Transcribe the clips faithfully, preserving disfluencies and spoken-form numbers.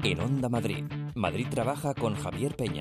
En Onda Madrid, Madrid Trabaja con Javier Peña.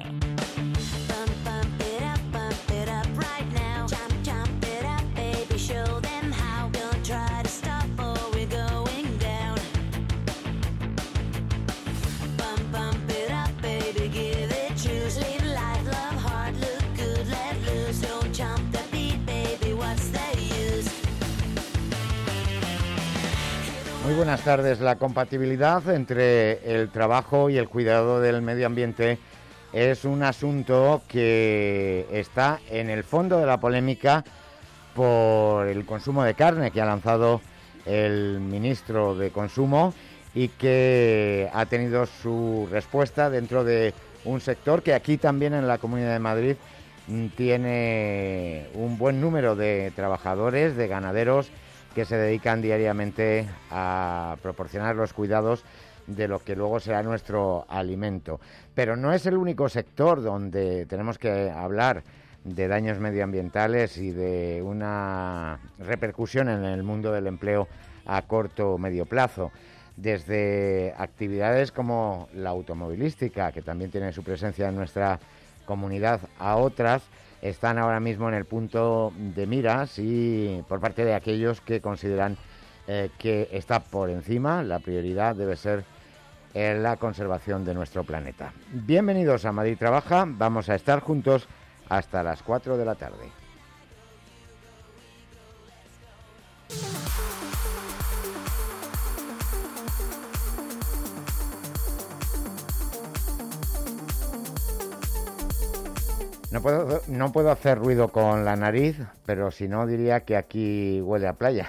Muy buenas tardes. La compatibilidad entre el trabajo y el cuidado del medio ambiente es un asunto que está en el fondo de la polémica por el consumo de carne que ha lanzado el ministro de Consumo y que ha tenido su respuesta dentro de un sector que aquí también en la Comunidad de Madrid tiene un buen número de trabajadores, de ganaderos, que se dedican diariamente a proporcionar los cuidados de lo que luego será nuestro alimento. Pero no es el único sector donde tenemos que hablar de daños medioambientales y de una repercusión en el mundo del empleo a corto o medio plazo. Desde actividades como la automovilística, que también tiene su presencia en nuestra comunidad, a otras están ahora mismo en el punto de miras y por parte de aquellos que consideran eh, que está por encima, la prioridad debe ser eh, la conservación de nuestro planeta. Bienvenidos a Madrid Trabaja, vamos a estar juntos hasta las cuatro de la tarde. No puedo, no puedo hacer ruido con la nariz, pero si no diría que aquí huele a playa.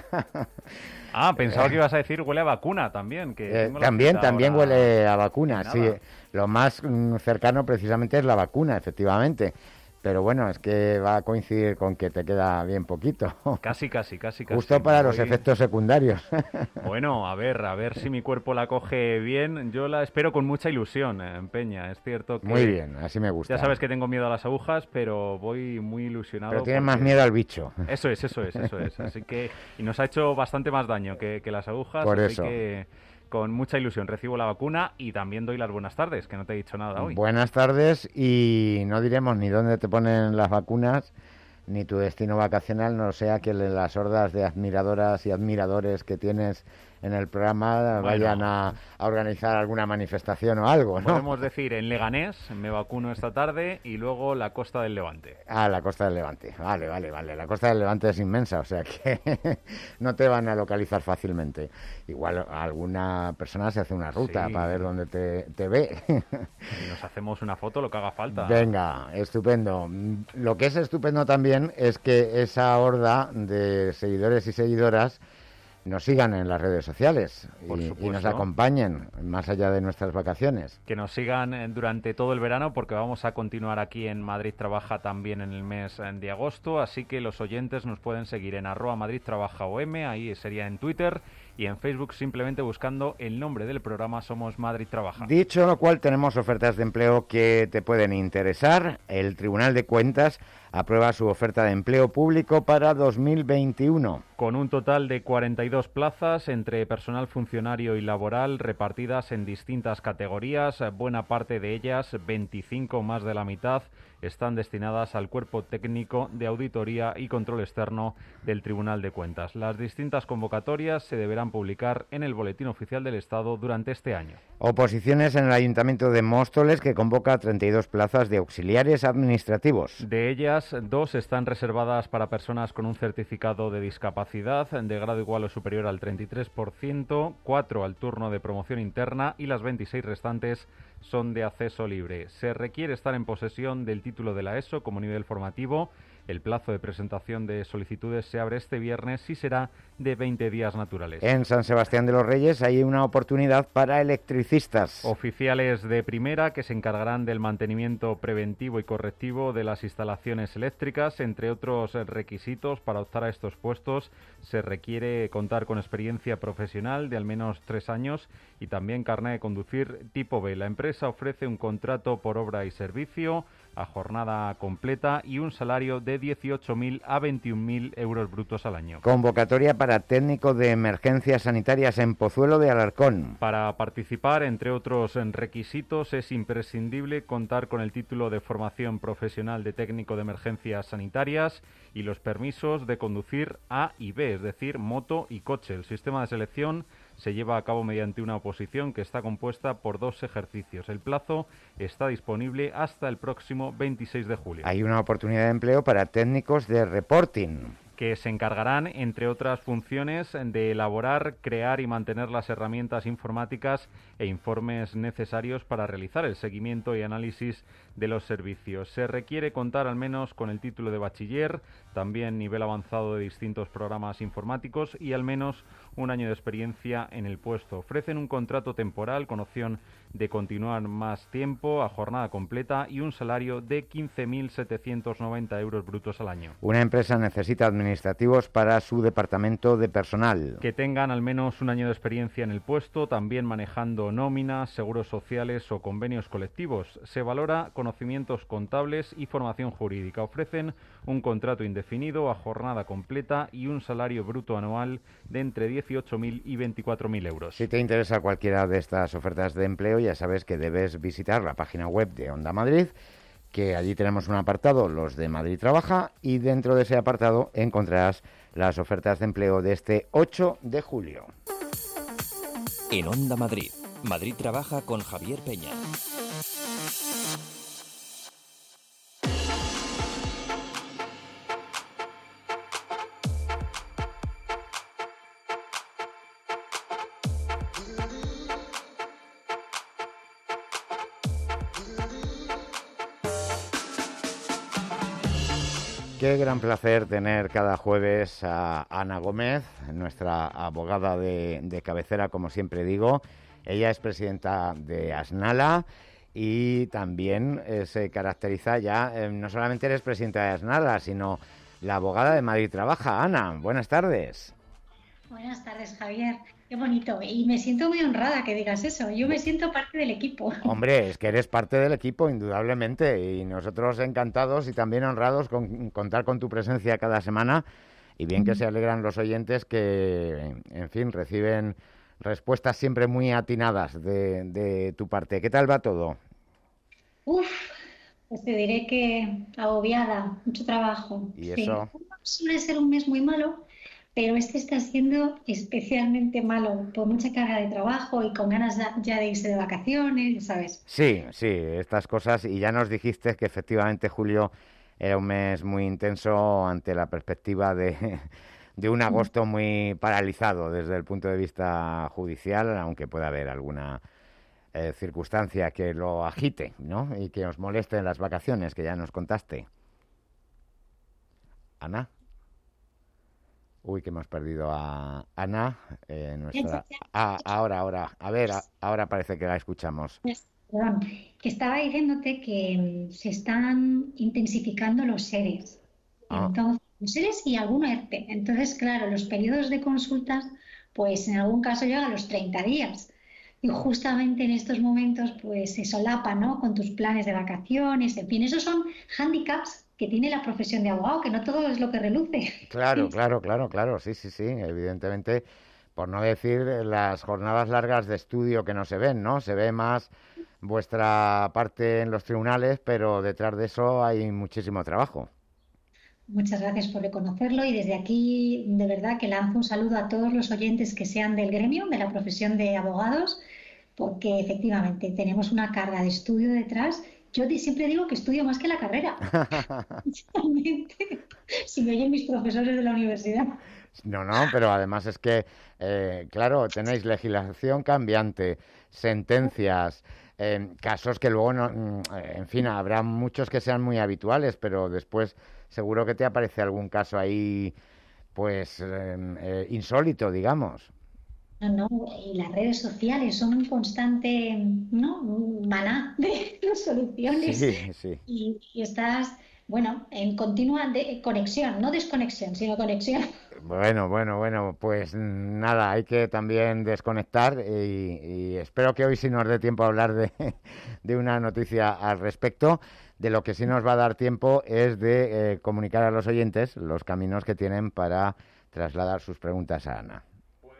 Ah, pensaba que ibas a decir huele a vacuna también. Que eh, también también huele a vacuna, sí. Lo más cercano precisamente es la vacuna, efectivamente. Pero bueno, es que va a coincidir con que te queda bien poquito. Casi, casi, casi, casi. Justo para los efectos secundarios. Bueno, a ver, a ver si mi cuerpo la coge bien. Yo la espero con mucha ilusión, eh, Peña. Es cierto que... Muy bien, así me gusta. Ya sabes que tengo miedo a las agujas, pero voy muy ilusionado. Pero tienes porque... más miedo al bicho. Eso es, eso es, eso es. Así que... Y nos ha hecho bastante más daño que, que las agujas. Por así eso. Que... Con mucha ilusión recibo la vacuna y también doy las buenas tardes, que no te he dicho nada hoy. Buenas tardes, y no diremos ni dónde te ponen las vacunas ni tu destino vacacional, no sea que las hordas de admiradoras y admiradores que tienes en el programa bueno, vayan a, a organizar alguna manifestación o algo, ¿no? Podemos decir en Leganés, me vacuno esta tarde, y luego la Costa del Levante. Ah, la Costa del Levante. Vale, vale, vale. La Costa del Levante es inmensa, o sea que no te van a localizar fácilmente. Igual alguna persona se hace una ruta sí. para ver dónde te, te ve. Y nos hacemos una foto, lo que haga falta. Venga, estupendo. Lo que es estupendo también es que esa horda de seguidores y seguidoras nos sigan en las redes sociales y, y nos acompañen más allá de nuestras vacaciones. Que nos sigan durante todo el verano, porque vamos a continuar aquí en Madrid Trabaja también en el mes de agosto, así que los oyentes nos pueden seguir en arroba Madrid Trabaja O M, ahí sería en Twitter, y en Facebook simplemente buscando el nombre del programa Somos Madrid Trabaja. Dicho lo cual, tenemos ofertas de empleo que te pueden interesar. El Tribunal de Cuentas aprueba su oferta de empleo público para dos mil veintiuno. Con un total de cuarenta y dos plazas entre personal funcionario y laboral repartidas en distintas categorías, buena parte de ellas, veinticinco más de la mitad, están destinadas al cuerpo técnico de auditoría y control externo del Tribunal de Cuentas. Las distintas convocatorias se deberán publicar en el Boletín Oficial del Estado durante este año. Oposiciones en el Ayuntamiento de Móstoles, que convoca treinta y dos plazas de auxiliares administrativos. De ellas, dos están reservadas para personas con un certificado de discapacidad de grado igual o superior al treinta y tres por ciento, cuatro al turno de promoción interna y las veintiséis restantes son de acceso libre. Se requiere estar en posesión del título de la ESO como nivel formativo. El plazo de presentación de solicitudes se abre este viernes y será de veinte días naturales. En San Sebastián de los Reyes hay una oportunidad para electricistas. Oficiales de primera que se encargarán del mantenimiento preventivo y correctivo de las instalaciones eléctricas. Entre otros requisitos para optar a estos puestos se requiere contar con experiencia profesional de al menos tres años y también carné de conducir tipo B. La empresa ofrece un contrato por obra y servicio, a jornada completa y un salario de dieciocho mil a veintiún mil euros brutos al año. Convocatoria para técnico de emergencias sanitarias en Pozuelo de Alarcón. Para participar, entre otros requisitos, es imprescindible contar con el título de formación profesional de técnico de emergencias sanitarias y los permisos de conducir A y B, es decir, moto y coche. El sistema de selección se lleva a cabo mediante una oposición que está compuesta por dos ejercicios. El plazo está disponible hasta el próximo veintiséis de julio. Hay una oportunidad de empleo para técnicos de reporting, que se encargarán, entre otras funciones, de elaborar, crear y mantener las herramientas informáticas e informes necesarios para realizar el seguimiento y análisis de los servicios. Se requiere contar al menos con el título de bachiller, también nivel avanzado de distintos programas informáticos y al menos un año de experiencia en el puesto. Ofrecen un contrato temporal con opción de continuar más tiempo a jornada completa y un salario de quince mil setecientos noventa euros brutos al año. Una empresa necesita administrativos para su departamento de personal. Que tengan al menos un año de experiencia en el puesto, también manejando nóminas, seguros sociales o convenios colectivos. Se valora conocimientos contables y formación jurídica. Ofrecen un contrato indefinido a jornada completa y un salario bruto anual de entre dieciocho mil y veinticuatro mil euros. Si te interesa cualquiera de estas ofertas de empleo, ya sabes que debes visitar la página web de Onda Madrid, que allí tenemos un apartado, los de Madrid Trabaja, y dentro de ese apartado encontrarás las ofertas de empleo de este ocho de julio. En Onda Madrid, Madrid Trabaja con Javier Peña. Qué gran placer tener cada jueves a Ana Gómez, nuestra abogada de, de cabecera, como siempre digo. Ella es presidenta de Asnala y también eh, se caracteriza ya, eh, no solamente eres presidenta de Asnala, sino la abogada de Madrid Trabaja. Ana, buenas tardes. Buenas tardes, Javier. Qué bonito. Y me siento muy honrada que digas eso. Yo me siento parte del equipo. Hombre, es que eres parte del equipo, indudablemente. Y nosotros encantados y también honrados con contar con tu presencia cada semana. Y bien que se alegran los oyentes que, en fin, reciben respuestas siempre muy atinadas de, de tu parte. ¿Qué tal va todo? Uf, pues te diré que agobiada, mucho trabajo. ¿Y eso? Sí. Suele ser un mes muy malo, pero este está siendo especialmente malo, por mucha carga de trabajo y con ganas ya de irse de vacaciones, ¿sabes? Sí, sí, estas cosas. Y ya nos dijiste que efectivamente julio era un mes muy intenso ante la perspectiva de, de un agosto muy paralizado desde el punto de vista judicial, aunque pueda haber alguna eh, circunstancia que lo agite, ¿no? Y que os moleste en las vacaciones, que ya nos contaste. Ana. Uy, que hemos perdido a Ana, eh, nuestra... Ah, ahora, ahora, a ver, a, ahora parece que la escuchamos. Perdón, que estaba diciéndote que se están intensificando los seres. Ah. Entonces, los seres y algún ERTE. Entonces, claro, los periodos de consultas, pues en algún caso llegan a los treinta días. Y justamente en estos momentos, pues se solapa, ¿no? Con tus planes de vacaciones, en fin, esos son hándicaps que tiene la profesión de abogado, que no todo es lo que reluce. Claro, claro, claro, claro, sí, sí, sí, evidentemente, por no decir las jornadas largas de estudio que no se ven, ¿no? Se ve más vuestra parte en los tribunales, pero detrás de eso hay muchísimo trabajo. Muchas gracias por reconocerlo y desde aquí, de verdad, que lanzo un saludo a todos los oyentes que sean del gremio, de la profesión de abogados, porque efectivamente tenemos una carga de estudio detrás. Yo siempre digo que estudio más que la carrera. Si me oyen mis profesores de la universidad. No, no, pero además es que, eh, claro, tenéis legislación cambiante, sentencias, eh, casos que luego, no, en fin, habrá muchos que sean muy habituales, pero después seguro que te aparece algún caso ahí, pues, eh, eh, insólito, digamos. No, no, y las redes sociales son un constante, ¿no? Un maná de soluciones. Sí, sí. Y, y estás, bueno, en continua de conexión, no desconexión, sino conexión. Bueno, bueno, bueno, pues nada, hay que también desconectar y, y espero que hoy sí nos dé tiempo a hablar de, de una noticia al respecto. De lo que sí nos va a dar tiempo es de eh, comunicar a los oyentes los caminos que tienen para trasladar sus preguntas a Ana.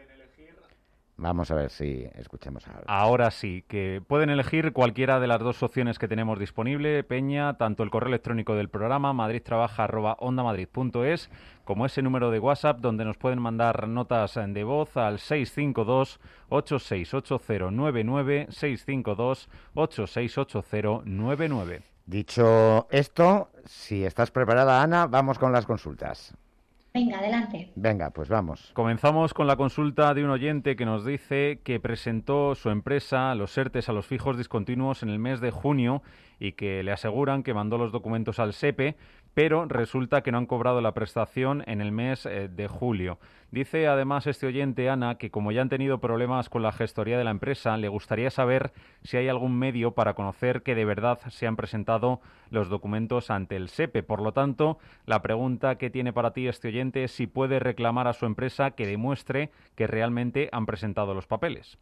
Vamos a ver si escuchamos ahora. Ahora sí, que pueden elegir cualquiera de las dos opciones que tenemos disponible, Peña, tanto el correo electrónico del programa madridtrabaja arroba ondamadrid punto es, como ese número de WhatsApp donde nos pueden mandar notas de voz al seis cinco dos, ocho seis ocho cero nueve nueve, seis cinco dos, ocho seis ocho cero nueve nueve. Dicho esto, si estás preparada, Ana, vamos con las consultas. Venga, adelante. Venga, pues vamos. Comenzamos con la consulta de un oyente que nos dice que presentó su empresa, los ERTES, a los fijos discontinuos en el mes de junio y que le aseguran que mandó los documentos al SEPE, pero resulta que no han cobrado la prestación en el mes eh, de julio. Dice además este oyente, Ana, que como ya han tenido problemas con la gestoría de la empresa, le gustaría saber si hay algún medio para conocer que de verdad se han presentado los documentos ante el SEPE. Por lo tanto, la pregunta que tiene para ti este oyente es si puede reclamar a su empresa que demuestre que realmente han presentado los papeles.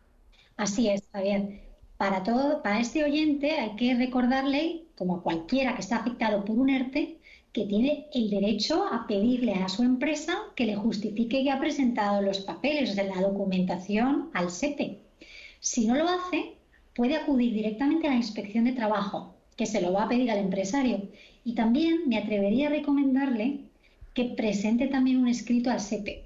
Así es, Javier. Para todo, para este oyente hay que recordarle, como a cualquiera que está afectado por un ERTE, que tiene el derecho a pedirle a su empresa que le justifique que ha presentado los papeles de la documentación al SEPE. Si no lo hace, puede acudir directamente a la Inspección de Trabajo, que se lo va a pedir al empresario. Y también me atrevería a recomendarle que presente también un escrito al SEPE.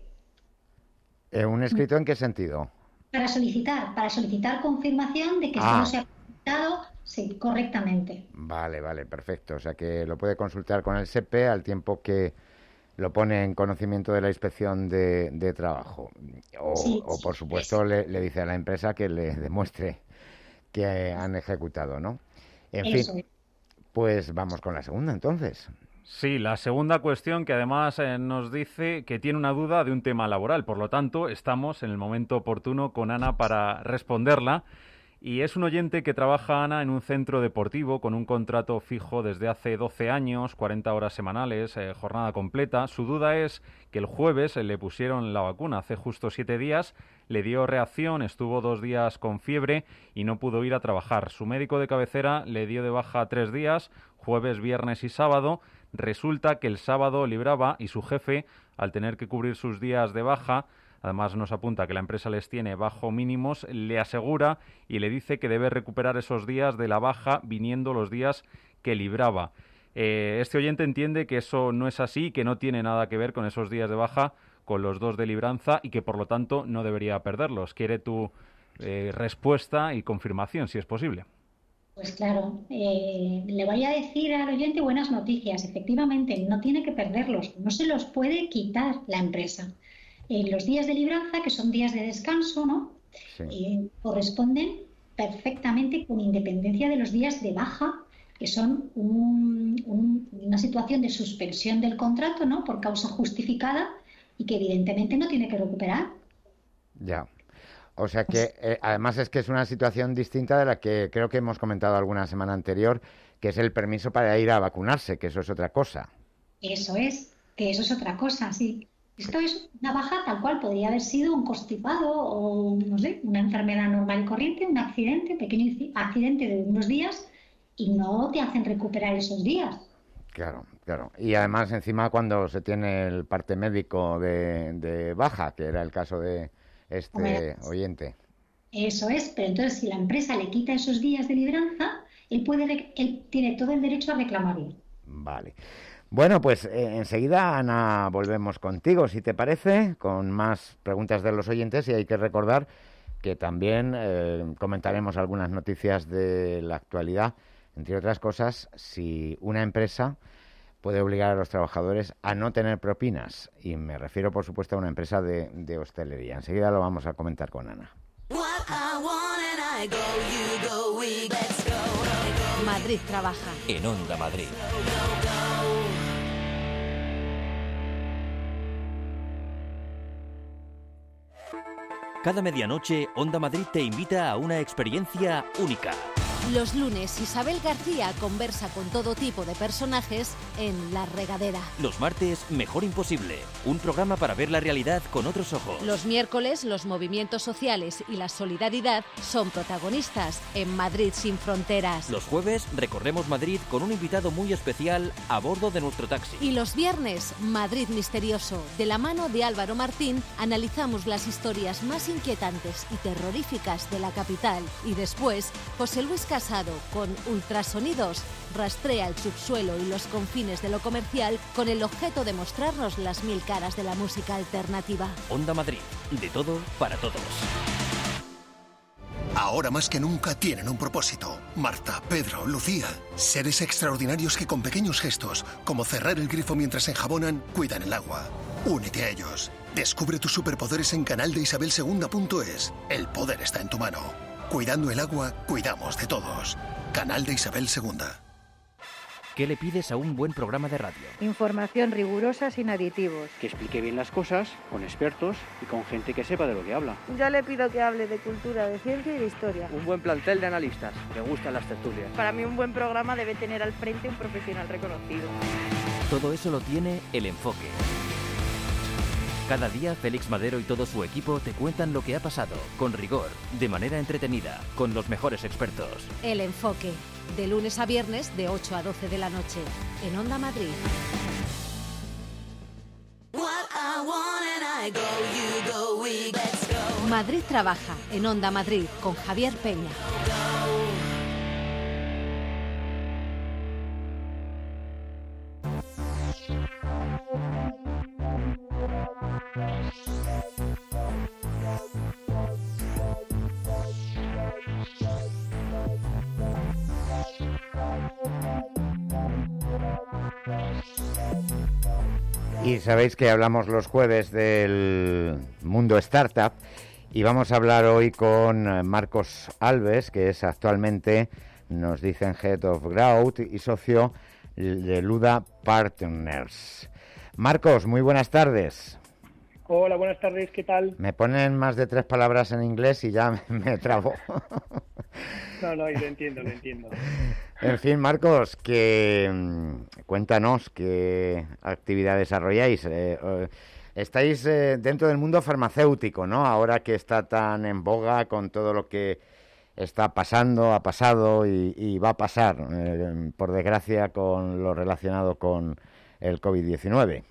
Eh, ¿Un escrito en qué sentido? Para solicitar, para solicitar confirmación de que Ah. esto se ha presentado sí, correctamente. Vale, vale, perfecto. O sea que lo puede consultar con el SEPE al tiempo que lo pone en conocimiento de la Inspección de, de Trabajo. O, Sí, o por sí, supuesto, le, le dice a la empresa que le demuestre que han ejecutado, ¿no? En Eso fin, es. pues vamos con la segunda entonces. Sí, la segunda cuestión que además eh, nos dice que tiene una duda de un tema laboral. Por lo tanto, estamos en el momento oportuno con Ana para responderla. Y es un oyente que trabaja, Ana, en un centro deportivo con un contrato fijo desde hace doce años, cuarenta horas semanales, eh, jornada completa. Su duda es que el jueves eh, le pusieron la vacuna hace justo siete días, le dio reacción, estuvo dos días con fiebre y no pudo ir a trabajar. Su médico de cabecera le dio de baja tres días, jueves, viernes y sábado. Resulta que el sábado libraba y su jefe, al tener que cubrir sus días de baja, además nos apunta que la empresa les tiene bajo mínimos, le asegura y le dice que debe recuperar esos días de la baja viniendo los días que libraba. Eh, este oyente entiende que eso no es así, que no tiene nada que ver con esos días de baja, con los dos de libranza y que por lo tanto no debería perderlos. Quiere tu eh, respuesta y confirmación, si es posible. Pues claro, eh, le voy a decir al oyente buenas noticias. Efectivamente, no tiene que perderlos, no se los puede quitar la empresa. Eh, los días de libranza, que son días de descanso, ¿no? Sí. Eh, corresponden perfectamente con independencia de los días de baja, que son un, un, una situación de suspensión del contrato, ¿no? Por causa justificada y que evidentemente no tiene que recuperar. Ya. O sea que, eh, además es que es una situación distinta de la que creo que hemos comentado alguna semana anterior, que es el permiso para ir a vacunarse, que eso es otra cosa. Eso es, que eso es otra cosa, sí. Esto es una baja tal cual podría haber sido un constipado o, no sé, una enfermedad normal y corriente, un accidente, pequeño accidente de unos días y no te hacen recuperar esos días. Claro, claro. Y además encima cuando se tiene el parte médico de, de baja, que era el caso de este oyente. Eso es, pero entonces si la empresa le quita esos días de libranza, él, puede, él tiene todo el derecho a reclamarlo. Vale. Bueno, pues eh, enseguida, Ana, volvemos contigo, si te parece, con más preguntas de los oyentes y hay que recordar que también eh, comentaremos algunas noticias de la actualidad, entre otras cosas, si una empresa puede obligar a los trabajadores a no tener propinas. Y me refiero, por supuesto, a una empresa de, de hostelería. Enseguida lo vamos a comentar con Ana. Madrid trabaja. En Onda Madrid. Cada medianoche, Onda Madrid te invita a una experiencia única. Los lunes, Isabel García conversa con todo tipo de personajes en La Regadera. Los martes, Mejor Imposible, un programa para ver la realidad con otros ojos. Los miércoles, los movimientos sociales y la solidaridad son protagonistas en Madrid sin fronteras. Los jueves, recorremos Madrid con un invitado muy especial a bordo de nuestro taxi. Y los viernes, Madrid Misterioso. De la mano de Álvaro Martín, analizamos las historias más inquietantes y terroríficas de la capital. Y después, José Luis Casado, con Ultrasonidos, rastrea el subsuelo y los confines de lo comercial con el objeto de mostrarnos las mil caras de la música alternativa. Onda Madrid, de todo para todos. Ahora más que nunca tienen un propósito. Marta, Pedro, Lucía. Seres extraordinarios que con pequeños gestos, como cerrar el grifo mientras enjabonan, cuidan el agua. Únete a ellos. Descubre tus superpoderes en canal de isabel segunda punto es. El poder está en tu mano. Cuidando el agua, cuidamos de todos. Canal de Isabel segunda. ¿Qué le pides a un buen programa de radio? Información rigurosa sin aditivos. Que explique bien las cosas, con expertos y con gente que sepa de lo que habla. Yo le pido que hable de cultura, de ciencia y de historia. Un buen plantel de analistas, que gustan las tertulias. Para mí un buen programa debe tener al frente un profesional reconocido. Todo eso lo tiene El Enfoque. Cada día Félix Madero y todo su equipo te cuentan lo que ha pasado, con rigor, de manera entretenida, con los mejores expertos. El Enfoque, de lunes a viernes de ocho a doce de la noche, en Onda Madrid. Madrid trabaja, en Onda Madrid, con Javier Peña. Y sabéis que hablamos los jueves del mundo startup y vamos a hablar hoy con Marcos Alves, que es actualmente, nos dicen, Head of Growth y socio de Luda Partners. Marcos, muy buenas tardes. Hola, buenas tardes, ¿qué tal? Me ponen más de tres palabras en inglés y ya me, me trabo. No, no, lo entiendo, lo entiendo. En fin, Marcos, que cuéntanos qué actividad desarrolláis. Eh, eh, estáis eh, dentro del mundo farmacéutico, ¿no? Ahora que está tan en boga con todo lo que está pasando, ha pasado y, y va a pasar, eh, por desgracia, con lo relacionado con el covid diecinueve.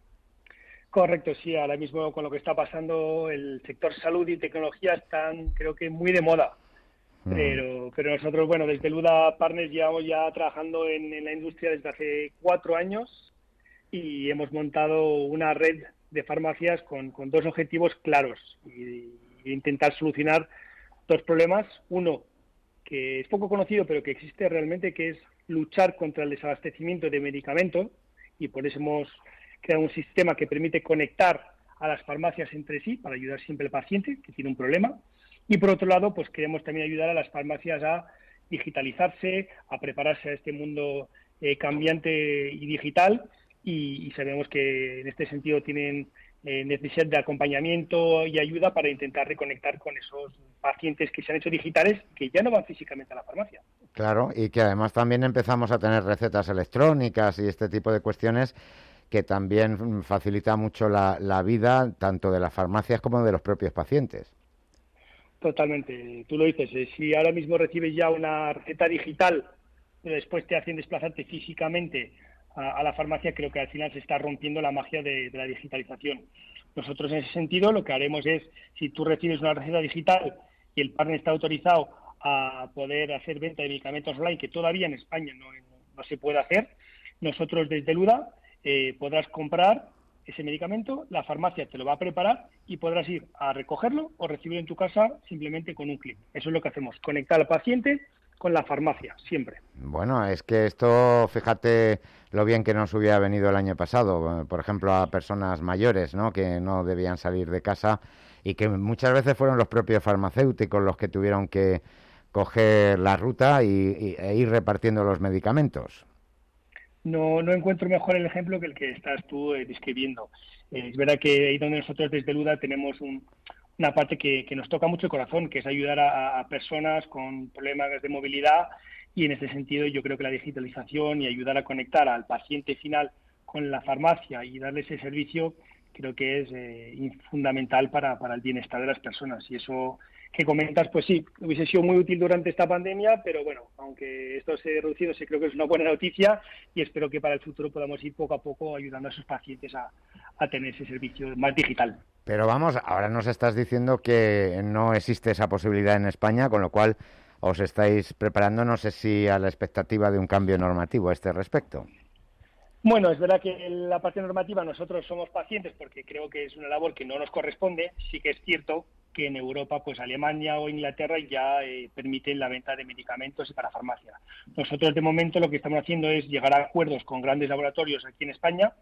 Correcto, sí, ahora mismo con lo que está pasando, el sector salud y tecnología están, creo que, muy de moda. Mm. Pero pero nosotros, bueno, desde Luda Partners llevamos ya trabajando en, en la industria desde hace cuatro años y hemos montado una red de farmacias con, con dos objetivos claros y, y intentar solucionar dos problemas. Uno, que es poco conocido, pero que existe realmente, que es luchar contra el desabastecimiento de medicamentos, y por eso hemos creado un sistema que permite conectar a las farmacias entre sí para ayudar siempre al paciente que tiene un problema. Y por otro lado, pues queremos también ayudar a las farmacias a digitalizarse, a prepararse a este mundo eh, cambiante y digital, y, y sabemos que en este sentido tienen eh, necesidad de acompañamiento y ayuda para intentar reconectar con esos pacientes que se han hecho digitales, que ya no van físicamente a la farmacia. Claro, y que además también empezamos a tener recetas electrónicas y este tipo de cuestiones que también facilita mucho la, la vida tanto de las farmacias como de los propios pacientes. Totalmente, tú lo dices, eh, si ahora mismo recibes ya una receta digital, pero después te hacen desplazarte físicamente a, a la farmacia, creo que al final se está rompiendo la magia de, de la digitalización. Nosotros en ese sentido lo que haremos es, si tú recibes una receta digital y el partner está autorizado a poder hacer venta de medicamentos online, que todavía en España no, no se puede hacer, nosotros desde Luda eh, podrás comprar ese medicamento, la farmacia te lo va a preparar y podrás ir a recogerlo o recibirlo en tu casa simplemente con un clic. Eso es lo que hacemos, conectar al paciente con la farmacia, siempre. Bueno, es que esto, fíjate lo bien que nos hubiera venido el año pasado, por ejemplo, a personas mayores, ¿no?, que no debían salir de casa y que muchas veces fueron los propios farmacéuticos los que tuvieron que coger la ruta y, y, e ir repartiendo los medicamentos. No, no encuentro mejor el ejemplo que el que estás tú eh, describiendo. Eh, es verdad que ahí donde nosotros desde Luda tenemos un, una parte que, que nos toca mucho el corazón, que es ayudar a, a personas con problemas de movilidad, y en este sentido yo creo que la digitalización y ayudar a conectar al paciente final con la farmacia y darle ese servicio creo que es eh, fundamental para, para el bienestar de las personas. Y eso que comentas, pues sí, hubiese sido muy útil durante esta pandemia, pero bueno, aunque esto se ha reducido, sí creo que es una buena noticia y espero que para el futuro podamos ir poco a poco ayudando a esos pacientes a, a tener ese servicio más digital. Pero vamos, ahora nos estás diciendo que no existe esa posibilidad en España, con lo cual os estáis preparando, no sé si a la expectativa de un cambio normativo a este respecto. Bueno, es verdad que en la parte normativa nosotros somos pacientes porque creo que es una labor que no nos corresponde. Sí que es cierto que en Europa, pues Alemania o Inglaterra ya eh, permiten la venta de medicamentos y para farmacia. Nosotros de momento lo que estamos haciendo es llegar a acuerdos con grandes laboratorios aquí en España,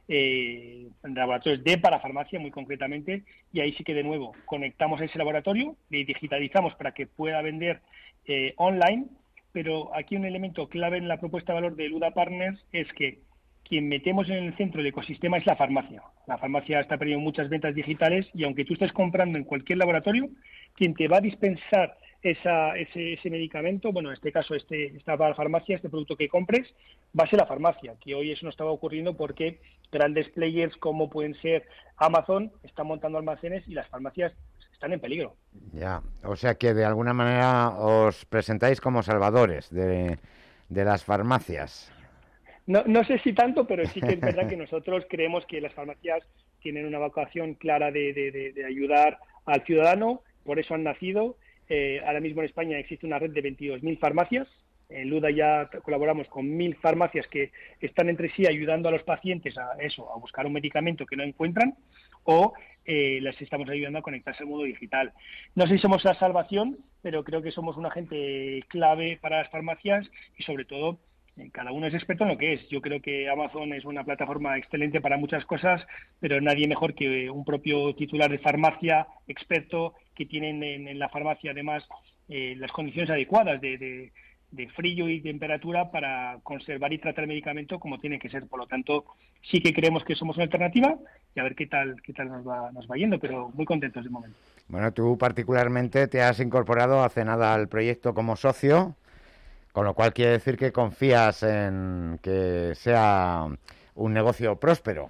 eh, laboratorios de parafarmacia muy concretamente, y ahí sí que de nuevo conectamos a ese laboratorio y digitalizamos para que pueda vender eh, online, pero aquí un elemento clave en la propuesta de valor de Luda Partners es que quien metemos en el centro del ecosistema es la farmacia. La farmacia está perdiendo muchas ventas digitales y aunque tú estés comprando en cualquier laboratorio, quien te va a dispensar esa, ese, ese medicamento, bueno, en este caso este, esta farmacia, este producto que compres, va a ser la farmacia, que hoy eso no estaba ocurriendo porque grandes players como pueden ser Amazon están montando almacenes y las farmacias están en peligro. Ya, o sea que de alguna manera os presentáis como salvadores de, de las farmacias. No, no sé si tanto, pero sí que es verdad que nosotros creemos que las farmacias tienen una vocación clara de, de, de, de ayudar al ciudadano, por eso han nacido. Eh, ahora mismo en España existe una red de veintidós mil farmacias. En Luda ya colaboramos con mil farmacias que están entre sí ayudando a los pacientes a eso, a buscar un medicamento que no encuentran, o eh, les estamos ayudando a conectarse al mundo digital. No sé si somos la salvación, pero creo que somos un agente clave para las farmacias y sobre todo cada uno es experto en lo que es. Yo creo que Amazon es una plataforma excelente para muchas cosas, pero nadie mejor que un propio titular de farmacia, experto, que tienen en, en la farmacia además eh, las condiciones adecuadas de, de, de frío y temperatura para conservar y tratar el medicamento como tiene que ser. Por lo tanto, sí que creemos que somos una alternativa y a ver qué tal, qué tal nos va, nos va yendo, pero muy contentos de momento. Bueno, tú particularmente te has incorporado hace nada al proyecto como socio, con lo cual quiere decir que confías en que sea un negocio próspero.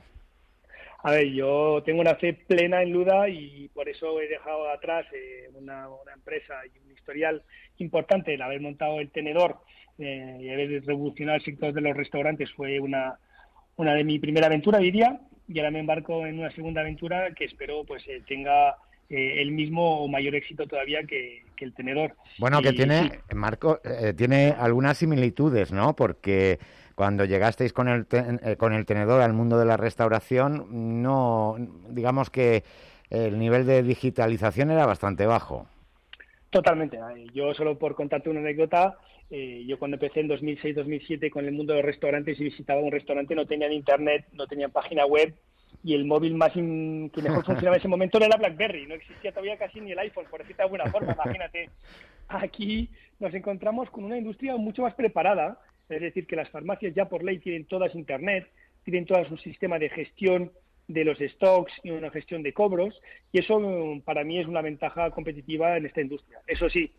A ver, yo tengo una fe plena en Luda y por eso he dejado atrás eh, una, una empresa y un historial importante. El haber montado el tenedor eh, y haber revolucionado el sector de los restaurantes fue una, una de mi primera aventura, diría, y ahora me embarco en una segunda aventura que espero pues eh, tenga Eh, el mismo o mayor éxito todavía que, que el tenedor. Bueno, y, que tiene, sí. Marco, eh, tiene algunas similitudes, ¿no? Porque cuando llegasteis con el, ten, eh, con el tenedor al mundo de la restauración, no, digamos que el nivel de digitalización era bastante bajo. Totalmente. Yo solo por contarte una anécdota, eh, yo cuando empecé en dos mil seis dos mil siete con el mundo de los restaurantes y visitaba un restaurante, no tenían internet, no tenían página web, y el móvil más in, que mejor funcionaba en ese momento era la BlackBerry. No existía todavía casi ni el iPhone, por decirte de alguna forma. Imagínate, aquí nos encontramos con una industria mucho más preparada, es decir, que las farmacias ya por ley tienen todas internet, tienen todo un sistema de gestión de los stocks y una gestión de cobros, y eso para mí es una ventaja competitiva en esta industria. Eso sí,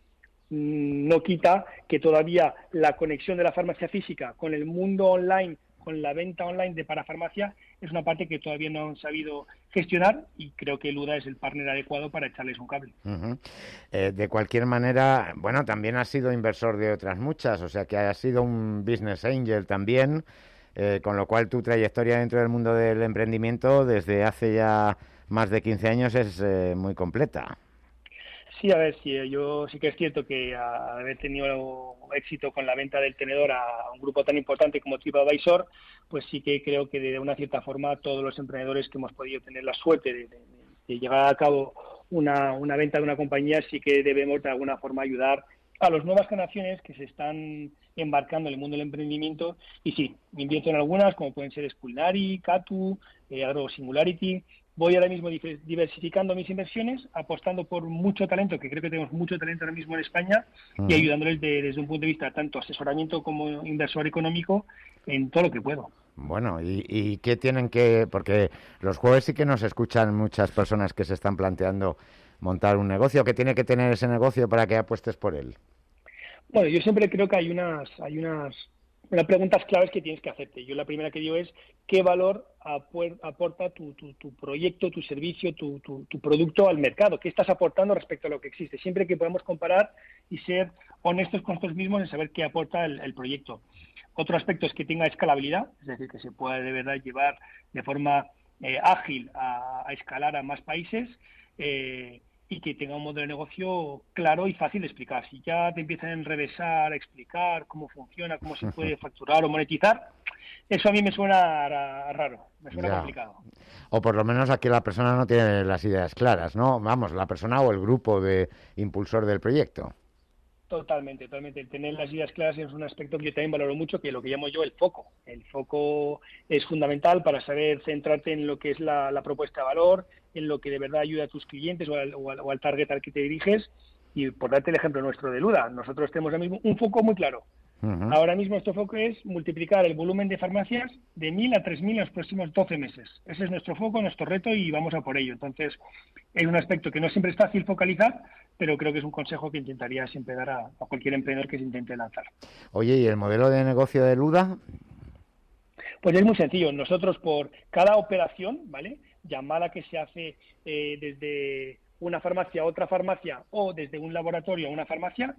no quita que todavía la conexión de la farmacia física con el mundo online, con la venta online de parafarmacia, es una parte que todavía no han sabido gestionar y creo que Luda es el partner adecuado para echarles un cable. Uh-huh. Eh, de cualquier manera, bueno, también has sido inversor de otras muchas, o sea que has sido un business angel también, eh, con lo cual tu trayectoria dentro del mundo del emprendimiento desde hace ya más de quince años es eh, muy completa. Sí, a ver, sí, yo sí que es cierto que a haber tenido éxito con la venta del tenedor a un grupo tan importante como TripAdvisor, pues sí que creo que de una cierta forma todos los emprendedores que hemos podido tener la suerte de, de, de llevar a cabo una, una venta de una compañía, sí que debemos de alguna forma ayudar a las nuevas generaciones que se están embarcando en el mundo del emprendimiento. Y sí, me invierto en algunas, como pueden ser Sculinary, Catu, eh, Agro Singularity. Voy ahora mismo diversificando mis inversiones, apostando por mucho talento, que creo que tenemos mucho talento ahora mismo en España, uh-huh. y ayudándoles de, desde un punto de vista tanto asesoramiento como inversor económico en todo lo que puedo. Bueno, ¿y, y qué tienen que...? Porque los jueves sí que nos escuchan muchas personas que se están planteando montar un negocio? ¿Qué tiene que tener ese negocio para que apuestes por él? Bueno, yo siempre creo que hay unas, hay unas, unas preguntas claves que tienes que hacerte. Yo la primera que digo es qué valor aporta tu, tu, tu proyecto, tu servicio, tu, tu, tu producto al mercado. ¿Qué estás aportando respecto a lo que existe? Siempre que podamos comparar y ser honestos con nosotros mismos en saber qué aporta el, el proyecto. Otro aspecto es que tenga escalabilidad, es decir, que se pueda de verdad llevar de forma eh, ágil a, a escalar a más países eh, y que tenga un modelo de negocio claro y fácil de explicar. Si ya te empiezan a enrevesar, a explicar cómo funciona, cómo se puede facturar o monetizar, eso a mí me suena raro, me suena ya complicado. O por lo menos aquí la persona no tiene las ideas claras, ¿no? Vamos, la persona o el grupo de impulsor del proyecto. Totalmente, totalmente. El tener las ideas claras es un aspecto que yo también valoro mucho, que es lo que llamo yo el foco. El foco es fundamental para saber centrarte en lo que es la, la propuesta de valor, en lo que de verdad ayuda a tus clientes o al, o al, o al target al que te diriges. Y por darte el ejemplo nuestro de Luda, nosotros tenemos ahora mismo un foco muy claro. Uh-huh. Ahora mismo nuestro foco es multiplicar el volumen de farmacias de mil a tres mil en los próximos doce meses. Ese es nuestro foco, nuestro reto y vamos a por ello. Entonces, es un aspecto que no siempre es fácil focalizar, pero creo que es un consejo que intentaría siempre dar a, a cualquier emprendedor que se intente lanzar. Oye, ¿y el modelo de negocio de Luda? Pues es muy sencillo. Nosotros por cada operación, ¿vale?, llamada que se hace eh, desde una farmacia a otra farmacia o desde un laboratorio a una farmacia,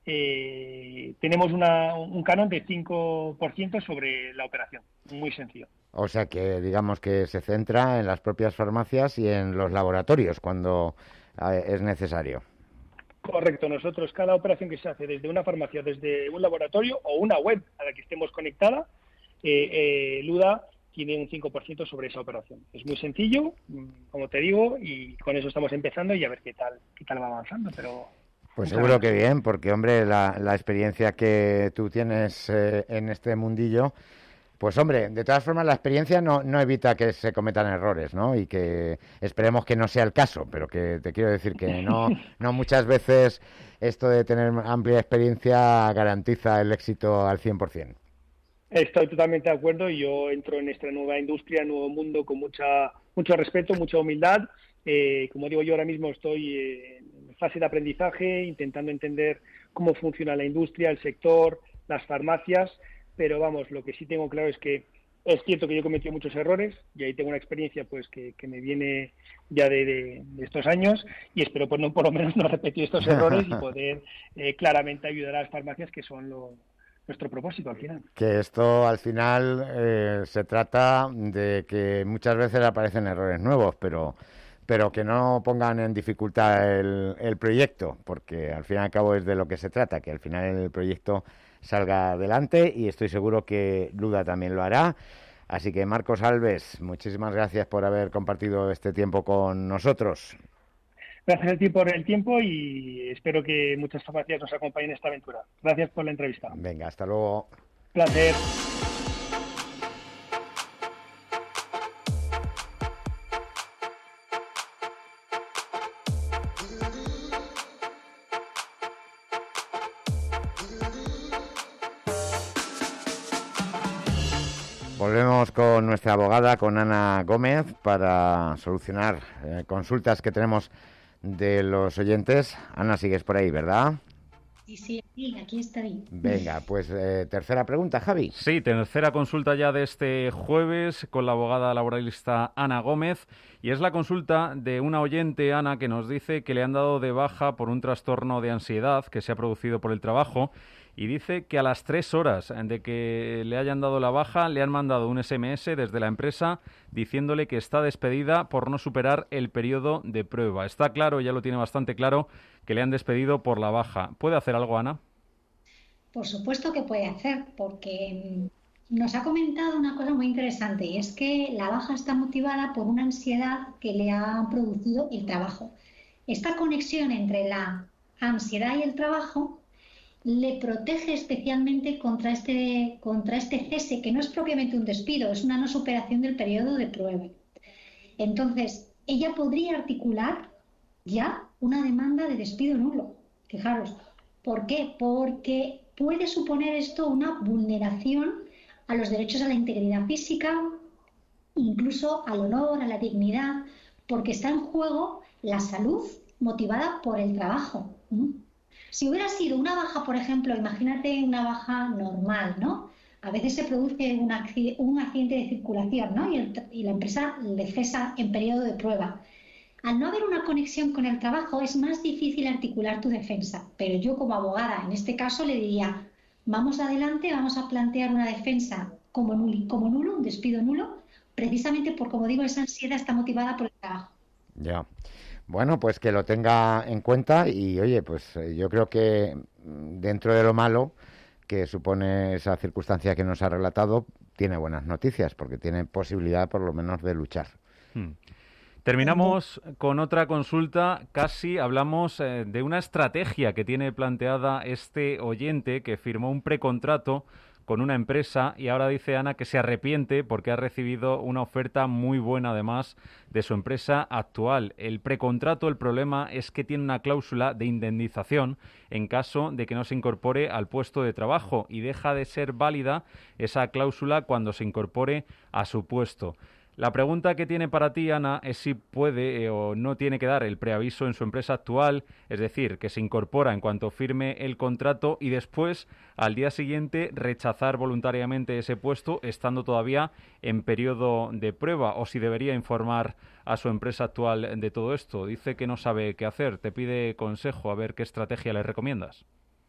Eh, tenemos una, un canon de cinco por ciento sobre la operación. Muy sencillo. O sea que digamos que se centra en las propias farmacias y en los laboratorios cuando eh, es necesario. Correcto. Nosotros cada operación que se hace desde una farmacia, desde un laboratorio o una web a la que estemos conectada, eh, eh, Luda tiene un cinco por ciento sobre esa operación. Es muy sencillo, como te digo, y con eso estamos empezando y a ver qué tal, qué tal va avanzando, pero... Pues seguro que bien, porque, hombre, la, la experiencia que tú tienes eh, en este mundillo, pues, hombre, de todas formas, la experiencia no, no evita que se cometan errores, ¿no? Y que esperemos que no sea el caso, pero que te quiero decir que no, no muchas veces esto de tener amplia experiencia garantiza el éxito al cien por ciento. Estoy totalmente de acuerdo y yo entro en esta nueva industria, nuevo mundo, con mucha mucho respeto, mucha humildad. Eh, como digo, yo ahora mismo estoy eh, en fase de aprendizaje, intentando entender cómo funciona la industria, el sector, las farmacias, pero vamos, lo que sí tengo claro es que es cierto que yo he cometido muchos errores y ahí tengo una experiencia pues que, que me viene ya de, de, de estos años y espero pues no por lo menos no repetir estos errores y poder eh, claramente ayudar a las farmacias, que son lo nuestro propósito al final. Que esto al final eh, se trata de que muchas veces aparecen errores nuevos, pero pero que no pongan en dificultad el, el proyecto, porque al fin y al cabo es de lo que se trata, que al final el proyecto salga adelante y estoy seguro que Luda también lo hará. Así que, Marcos Alves, muchísimas gracias por haber compartido este tiempo con nosotros. Gracias a ti por el tiempo y espero que muchas farmacias nos acompañen en esta aventura. Gracias por la entrevista. Venga, hasta luego. Placer. Volvemos con nuestra abogada, con Ana Gómez, para solucionar eh, consultas que tenemos de los oyentes. Ana, sigues por ahí, ¿verdad? Sí, sí, sí, aquí estoy. Venga, pues eh, tercera pregunta, Javi. Sí, tercera consulta ya de este jueves con la abogada laboralista Ana Gómez. Y es la consulta de una oyente, Ana, que nos dice que le han dado de baja por un trastorno de ansiedad que se ha producido por el trabajo. Y dice que a las tres horas de que le hayan dado la baja le han mandado un ese eme ese desde la empresa diciéndole que está despedida por no superar el periodo de prueba. Está claro, ya lo tiene bastante claro, que le han despedido por la baja. ¿Puede hacer algo, Ana? Por supuesto que puede hacer, porque nos ha comentado una cosa muy interesante y es que la baja está motivada por una ansiedad que le ha producido el trabajo. Esta conexión entre la ansiedad y el trabajo le protege especialmente contra este, contra este cese, que no es propiamente un despido, es una no superación del periodo de prueba. Entonces, ella podría articular ya una demanda de despido nulo. Fijaros, ¿por qué? Porque puede suponer esto una vulneración a los derechos a la integridad física, incluso al honor, a la dignidad, porque está en juego la salud motivada por el trabajo. ¿no? Si hubiera sido una baja, por ejemplo, imagínate una baja normal, ¿no? A veces se produce un, acc- un accidente de circulación, ¿no? Y, el, y la empresa le cesa en periodo de prueba. Al no haber una conexión con el trabajo es más difícil articular tu defensa, pero yo como abogada en este caso le diría, vamos adelante, vamos a plantear una defensa como, nul, como nulo, un despido nulo, precisamente por, como digo, esa ansiedad está motivada por el trabajo. Ya. Bueno, pues que lo tenga en cuenta y, oye, pues yo creo que dentro de lo malo que supone esa circunstancia que nos ha relatado, tiene buenas noticias, porque tiene posibilidad por lo menos de luchar. Hmm. Terminamos con otra consulta. Casi hablamos eh, de una estrategia que tiene planteada este oyente que firmó un precontrato con una empresa y ahora dice Ana que se arrepiente porque ha recibido una oferta muy buena además de su empresa actual. El precontrato, el problema es que tiene una cláusula de indemnización en caso de que no se incorpore al puesto de trabajo y deja de ser válida esa cláusula cuando se incorpore a su puesto. La pregunta que tiene para ti, Ana, es si puede eh, o no tiene que dar el preaviso en su empresa actual, es decir, que se incorpora en cuanto firme el contrato y después, al día siguiente, rechazar voluntariamente ese puesto estando todavía en periodo de prueba, o si debería informar a su empresa actual de todo esto. Dice que no sabe qué hacer, te pide consejo, a ver qué estrategia le recomiendas.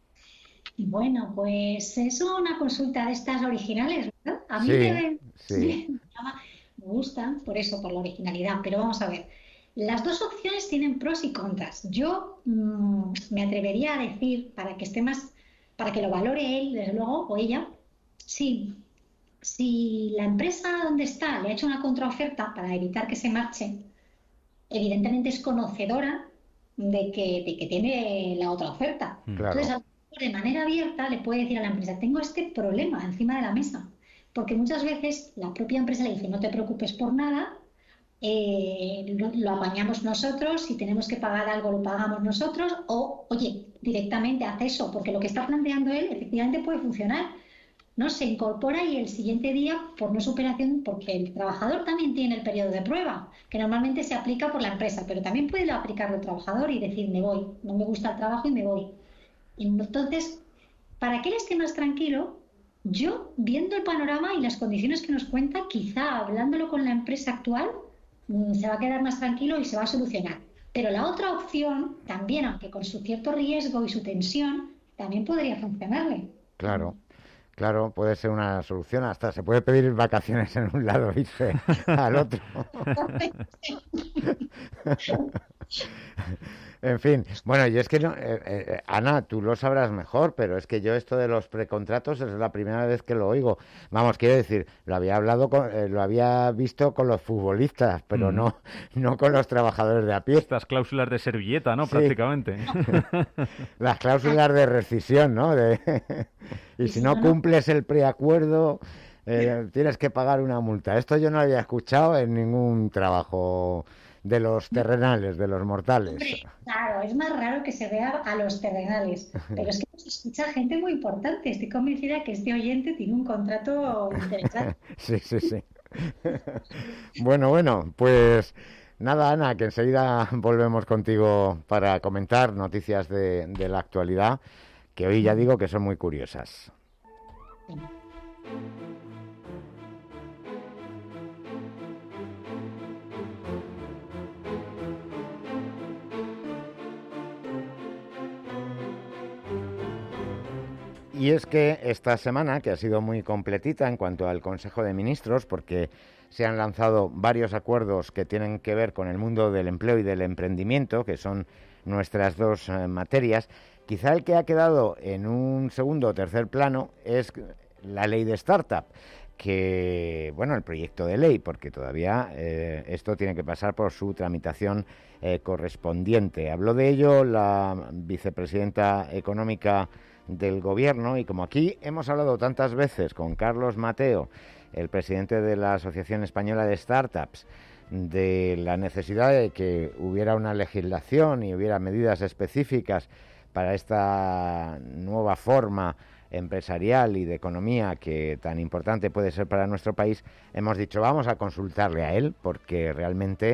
Bueno, pues es una consulta de estas originales, ¿verdad? A mí Sí, me, sí. me llama... Me gustan, por eso, por la originalidad, pero vamos a ver. Las dos opciones tienen pros y contras. Yo mmm, me atrevería a decir, para que esté más, para que lo valore él, desde luego, o ella, sí, si la empresa donde está le ha hecho una contraoferta para evitar que se marche, evidentemente es conocedora de que, de que tiene la otra oferta. Claro. Entonces, de manera abierta le puede decir a la empresa, tengo este problema encima de la mesa. Porque muchas veces la propia empresa le dice, no te preocupes por nada, eh, lo, lo apañamos nosotros, si tenemos que pagar algo lo pagamos nosotros, o, oye, directamente haz eso, porque lo que está planteando él efectivamente puede funcionar. ¿no? Se incorpora y el siguiente día, por no superación, porque el trabajador también tiene el periodo de prueba, que normalmente se aplica por la empresa, pero también puede aplicarlo el trabajador y decir, me voy, no me gusta el trabajo y me voy. Entonces, para que él esté más tranquilo, yo, viendo el panorama y las condiciones que nos cuenta, quizá hablándolo con la empresa actual, se va a quedar más tranquilo y se va a solucionar. Pero la otra opción, también, aunque con su cierto riesgo y su tensión, también podría funcionarle. Claro, claro, puede ser una solución. Hasta se puede pedir vacaciones en un lado y irse al otro. En fin, bueno, y es que, no, eh, eh, Ana, tú lo sabrás mejor, pero es que yo esto de los precontratos es la primera vez que lo oigo. Vamos, quiero decir, lo había hablado, con, eh, lo había visto con los futbolistas, pero mm. no, no con los trabajadores de a pie. Estas cláusulas de servilleta, ¿no? Sí. Prácticamente. Las cláusulas de rescisión, ¿no? De... y si no cumples el preacuerdo, eh, tienes que pagar una multa. Esto yo no lo había escuchado en ningún trabajo de los terrenales, de los mortales. Hombre, claro, es más raro que se vea a los terrenales, pero es que se escucha gente muy importante. Estoy convencida que este oyente tiene un contrato interesante. Sí, sí, sí. Bueno, bueno, pues nada, Ana, que enseguida volvemos contigo para comentar noticias de, de la actualidad, que hoy ya digo que son muy curiosas. Sí. Y es que esta semana, que ha sido muy completita en cuanto al Consejo de Ministros, porque se han lanzado varios acuerdos que tienen que ver con el mundo del empleo y del emprendimiento, que son nuestras dos eh, materias, quizá el que ha quedado en un segundo o tercer plano es la ley de startup, que, bueno, el proyecto de ley, porque todavía eh, esto tiene que pasar por su tramitación eh, correspondiente. Habló de ello la vicepresidenta económica del Gobierno, y como aquí hemos hablado tantas veces con Carlos Mateo, el presidente de la Asociación Española de Startups, de la necesidad de que hubiera una legislación y hubiera medidas específicas para esta nueva forma empresarial y de economía que tan importante puede ser para nuestro país, hemos dicho vamos a consultarle a él, porque realmente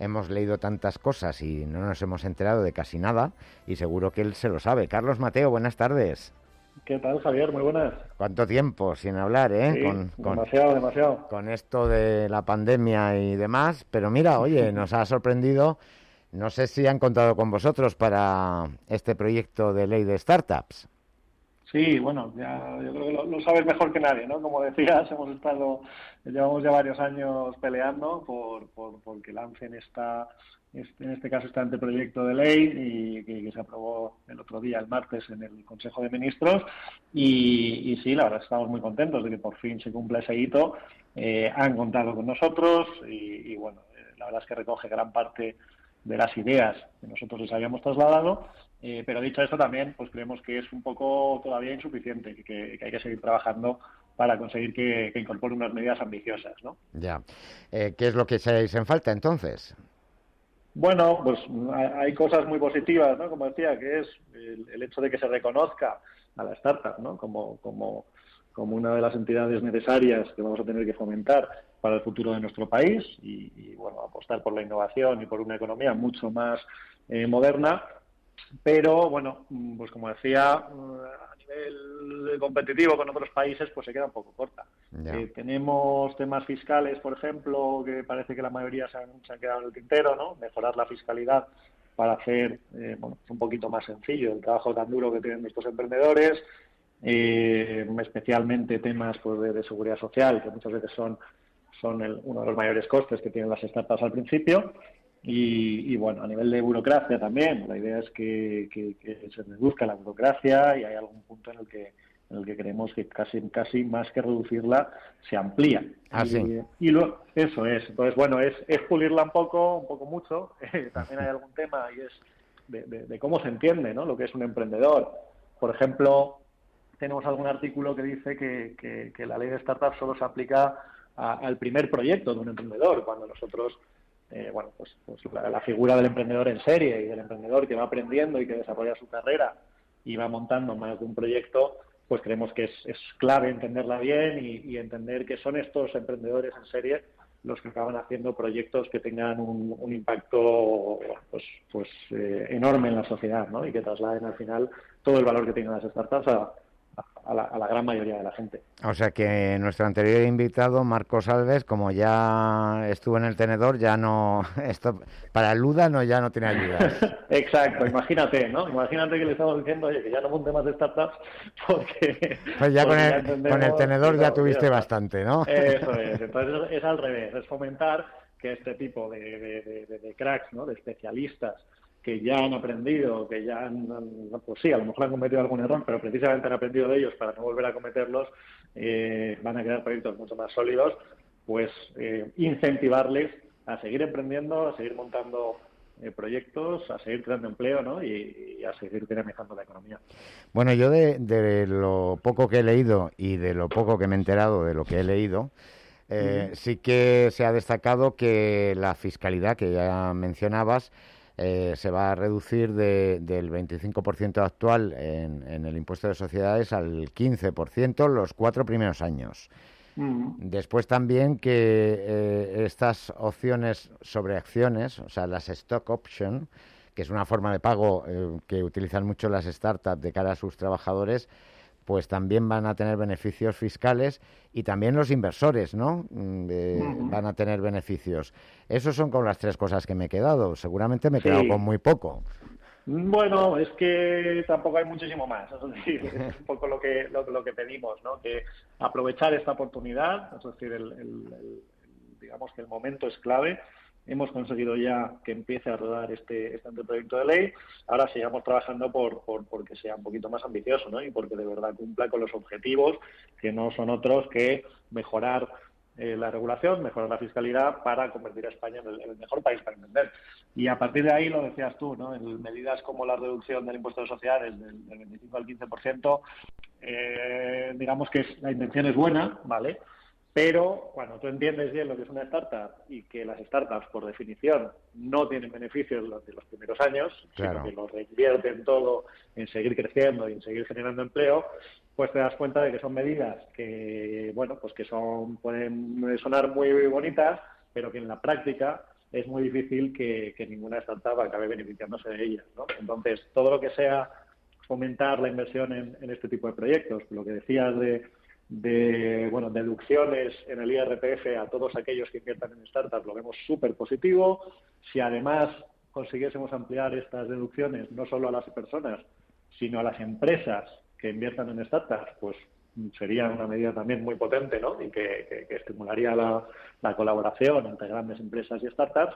hemos leído tantas cosas y no nos hemos enterado de casi nada, y seguro que él se lo sabe. Carlos Mateo, buenas tardes. ¿Qué tal, Javier? Muy buenas. ¿Cuánto tiempo sin hablar, eh? Sí, con, con, demasiado, demasiado. Con esto de la pandemia y demás, pero mira, oye, nos ha sorprendido, no sé si han contado con vosotros para este proyecto de ley de startups. Sí, bueno, ya, yo creo que lo, lo sabes mejor que nadie, ¿no? Como decías, hemos estado, llevamos ya varios años peleando por, por, por que lancen esta, este, en este caso este anteproyecto de ley y que, que se aprobó el otro día, el martes, en el Consejo de Ministros. Y, y sí, la verdad estamos muy contentos de que por fin se cumpla ese hito. Eh, han contado con nosotros y, y bueno, eh, la verdad es que recoge gran parte de las ideas que nosotros les habíamos trasladado. Eh, pero dicho esto también, pues creemos que es un poco todavía insuficiente, que, que hay que seguir trabajando para conseguir que, que incorpore unas medidas ambiciosas, ¿no? Ya. Eh, ¿Qué es lo que echáis en falta entonces? Bueno, pues hay cosas muy positivas, ¿no? Como decía, que es el, el hecho de que se reconozca a la startup, ¿no? Como, como, como una de las entidades necesarias que vamos a tener que fomentar para el futuro de nuestro país y, y bueno, apostar por la innovación y por una economía mucho más eh, moderna. Pero, bueno, pues como decía, a nivel competitivo con otros países, pues se queda un poco corta. Eh, tenemos temas fiscales, por ejemplo, que parece que la mayoría se han, se han quedado en el tintero, ¿no? Mejorar la fiscalidad para hacer eh, bueno, un poquito más sencillo el trabajo tan duro que tienen nuestros emprendedores, eh, especialmente temas pues, de, de seguridad social, que muchas veces son, son el, uno de los mayores costes que tienen las startups al principio. Y, y bueno, a nivel de burocracia también, la idea es que, que, que se reduzca la burocracia y hay algún punto en el que en el que creemos que casi casi más que reducirla se amplía. Ah, y, sí. y lo, eso es. Entonces, bueno, es, es pulirla un poco, un poco mucho. Eh, también hay algún tema y es de, de, de cómo se entiende, ¿no? Lo que es un emprendedor. Por ejemplo, tenemos algún artículo que dice que, que, que la ley de startups solo se aplica a, al primer proyecto de un emprendedor, cuando nosotros Eh, bueno, pues, pues la, la figura del emprendedor en serie y del emprendedor que va aprendiendo y que desarrolla su carrera y va montando más de un proyecto, pues creemos que es, es clave entenderla bien y, y entender que son estos emprendedores en serie los que acaban haciendo proyectos que tengan un, un impacto pues, pues eh, enorme en la sociedad, ¿no? Y que trasladen al final todo el valor que tienen las startups a, a, la, a la gran mayoría de la gente. O sea que nuestro anterior invitado, Marcos Alves, como ya estuvo en el tenedor, ya no, esto para Luda no ya no tiene ayudas. Exacto, imagínate, ¿no? Imagínate que le estamos diciendo, oye, que ya no monte más startups porque... Pues ya, porque con, el, ya con el tenedor ya no, tuviste ya bastante, ¿no? Eso es, entonces es al revés, es fomentar que este tipo de, de, de, de cracks, ¿no? De especialistas que ya han aprendido, que ya han, pues sí, a lo mejor han cometido algún error, pero precisamente han aprendido de ellos para no volver a cometerlos, eh, van a crear proyectos mucho más sólidos, pues eh, incentivarles a seguir emprendiendo, a seguir montando eh, proyectos, a seguir creando empleo, ¿no? Y, y a seguir dinamizando la economía. Bueno, yo de, de lo poco que he leído y de lo poco que me he enterado de lo que he leído, eh, mm. sí que se ha destacado que la fiscalidad que ya mencionabas Eh, se va a reducir de, del veinticinco por ciento actual en, en el impuesto de sociedades al quince por ciento los cuatro primeros años. Mm. Después también que eh, estas opciones sobre acciones, o sea, las stock option, que es una forma de pago eh, que utilizan mucho las startups de cara a sus trabajadores, pues también van a tener beneficios fiscales y también los inversores, ¿no? Eh, uh-huh. Van a tener beneficios. Esos son como las tres cosas que me he quedado. Seguramente me he quedado sí. con muy poco. Bueno, es que tampoco hay muchísimo más. Es decir, es un poco lo que lo, lo que pedimos, ¿no? Que aprovechar esta oportunidad, es decir, el, el, el, digamos que el momento es clave. Hemos conseguido ya que empiece a rodar este, este anteproyecto de ley. Ahora sigamos trabajando por, por porque sea un poquito más ambicioso, ¿no? Y porque de verdad cumpla con los objetivos, que no son otros que mejorar eh, la regulación, mejorar la fiscalidad para convertir a España en el, en el mejor país para emprender. Y a partir de ahí, lo decías tú, ¿no? En medidas como la reducción del impuesto de sociedades del, del veinticinco al quince por ciento, eh, digamos que es, la intención es buena, ¿vale? Pero cuando tú entiendes bien lo que es una startup y que las startups, por definición, no tienen beneficios durante los primeros años, claro, sino que los reinvierten todo en seguir creciendo y en seguir generando empleo, pues te das cuenta de que son medidas que, bueno, pues que son pueden sonar muy bonitas, pero que en la práctica es muy difícil que, que ninguna startup acabe beneficiándose de ellas, ¿no? Entonces, todo lo que sea fomentar la inversión en, en este tipo de proyectos, lo que decías de, de bueno, deducciones en el I R P F a todos aquellos que inviertan en startups, lo vemos súper positivo. Si además consiguiésemos ampliar estas deducciones no solo a las personas, sino a las empresas que inviertan en startups, pues sería una medida también muy potente, ¿no? Y que, que, que estimularía la, la colaboración entre grandes empresas y startups,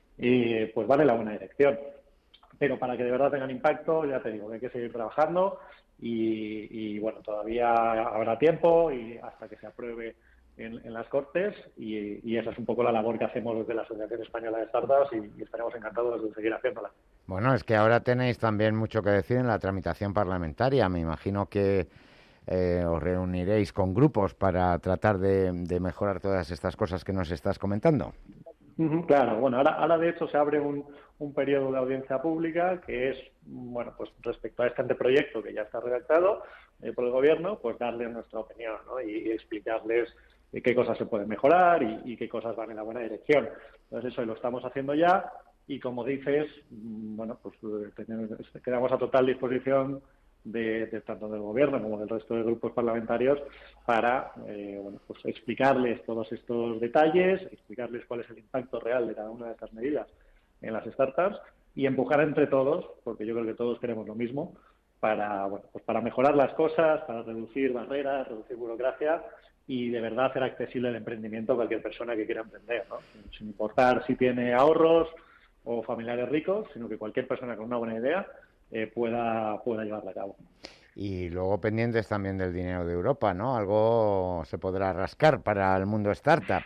y pues va en la buena dirección. Pero para que de verdad tengan impacto, ya te digo, que hay que seguir trabajando y, y bueno, todavía habrá tiempo y hasta que se apruebe en, en las Cortes, y, y esa es un poco la labor que hacemos desde la Asociación Española de Startups, y, y estaremos encantados de seguir haciéndola. Bueno, es que ahora tenéis también mucho que decir en la tramitación parlamentaria. Me imagino que eh, os reuniréis con grupos para tratar de, de mejorar todas estas cosas que nos estás comentando. Uh-huh, claro, bueno, ahora, ahora de hecho se abre un, un periodo de audiencia pública que es, bueno, pues respecto a este anteproyecto que ya está redactado eh, por el Gobierno, pues darles nuestra opinión, ¿no? y, y explicarles qué cosas se pueden mejorar y, y qué cosas van en la buena dirección. Entonces eso lo estamos haciendo ya, y como dices, bueno, pues tenemos, quedamos a total disposición de, de tanto del Gobierno como del resto de grupos parlamentarios para eh, bueno, pues explicarles todos estos detalles, explicarles cuál es el impacto real de cada una de estas medidas en las startups y empujar entre todos, porque yo creo que todos queremos lo mismo, para, bueno, pues para mejorar las cosas, para reducir barreras, reducir burocracia y de verdad hacer accesible el emprendimiento a cualquier persona que quiera emprender, ¿no? Sin importar si tiene ahorros o familiares ricos, sino que cualquier persona con una buena idea eh, pueda, pueda llevarla a cabo. Y luego pendientes también del dinero de Europa, ¿no? Algo se podrá rascar para el mundo startup.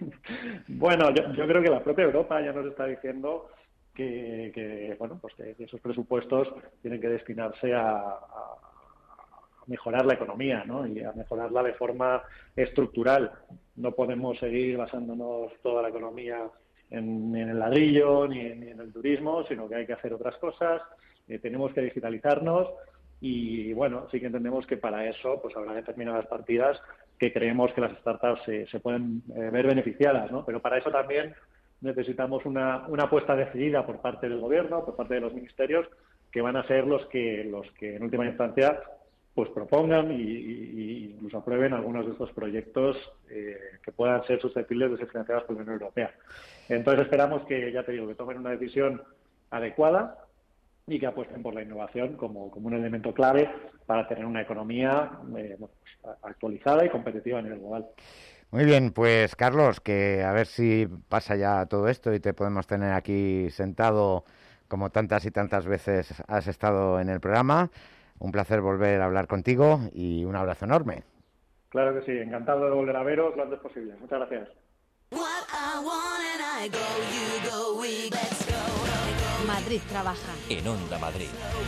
Bueno, yo, yo creo que la propia Europa ya nos está diciendo que, que bueno, pues que esos presupuestos tienen que destinarse a, a mejorar la economía, ¿no? Y a mejorarla de forma estructural. No podemos seguir basándonos toda la economía en, en el ladrillo ni en, ni en el turismo, sino que hay que hacer otras cosas. Eh, tenemos que digitalizarnos y, bueno, sí que entendemos que para eso pues habrá determinadas partidas que creemos que las startups se, se pueden eh, ver beneficiadas, ¿no? Pero para eso también necesitamos una, una apuesta decidida por parte del Gobierno, por parte de los ministerios, que van a ser los que, los que en última instancia pues propongan y, y, y incluso aprueben algunos de estos proyectos eh, que puedan ser susceptibles de ser financiados por la Unión Europea. Entonces esperamos que, ya te digo, que tomen una decisión adecuada y que apuesten por la innovación como, como un elemento clave para tener una economía eh, bueno, pues, actualizada y competitiva a nivel global. Muy bien, pues Carlos, que a ver si pasa ya todo esto y te podemos tener aquí sentado como tantas y tantas veces has estado en el programa. Un placer volver a hablar contigo y un abrazo enorme. Claro que sí, encantado de volver a veros lo antes posible. Muchas gracias. Madrid trabaja. En Onda Madrid.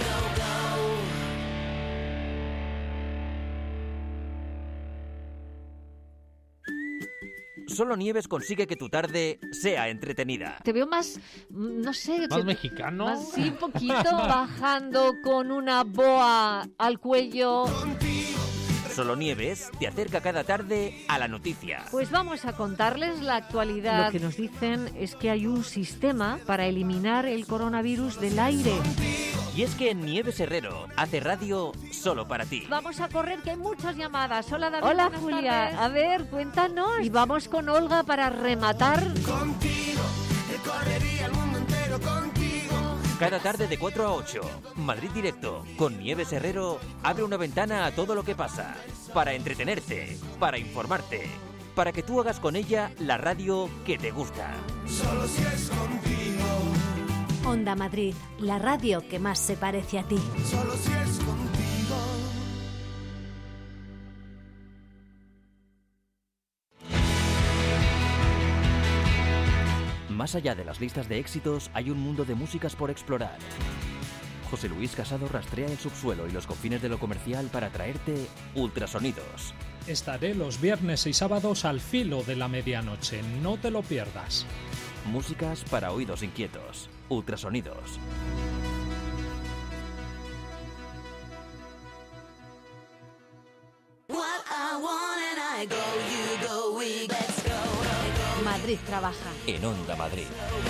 Solo Nieves consigue que tu tarde sea entretenida. Te veo más, no sé... ¿Más te, mexicano? Más, sí, un poquito, bajando con una boa al cuello. Solo Nieves te acerca cada tarde a la noticia. Pues vamos a contarles la actualidad. Lo que nos dicen es que hay un sistema para eliminar el coronavirus del aire. Y es que Nieves Herrero hace radio solo para ti. Vamos a correr, que hay muchas llamadas. Hola, David. Hola, buenas Julia. tardes. A ver, cuéntanos. Y vamos con Olga para rematar. Contigo, recorrería el mundo entero contigo. Cada tarde de cuatro a ocho, Madrid Directo, con Nieves Herrero, abre una ventana a todo lo que pasa. Para entretenerte, para informarte, para que tú hagas con ella la radio que te gusta. Solo si es contigo. Onda Madrid, la radio que más se parece a ti. Solo si es contigo. Más allá de las listas de éxitos, hay un mundo de músicas por explorar. José Luis Casado rastrea el subsuelo y los confines de lo comercial para traerte ultrasonidos. Estaré los viernes y sábados al filo de la medianoche, no te lo pierdas. Músicas para oídos inquietos. Ultrasonidos. Madrid trabaja. En Onda Madrid.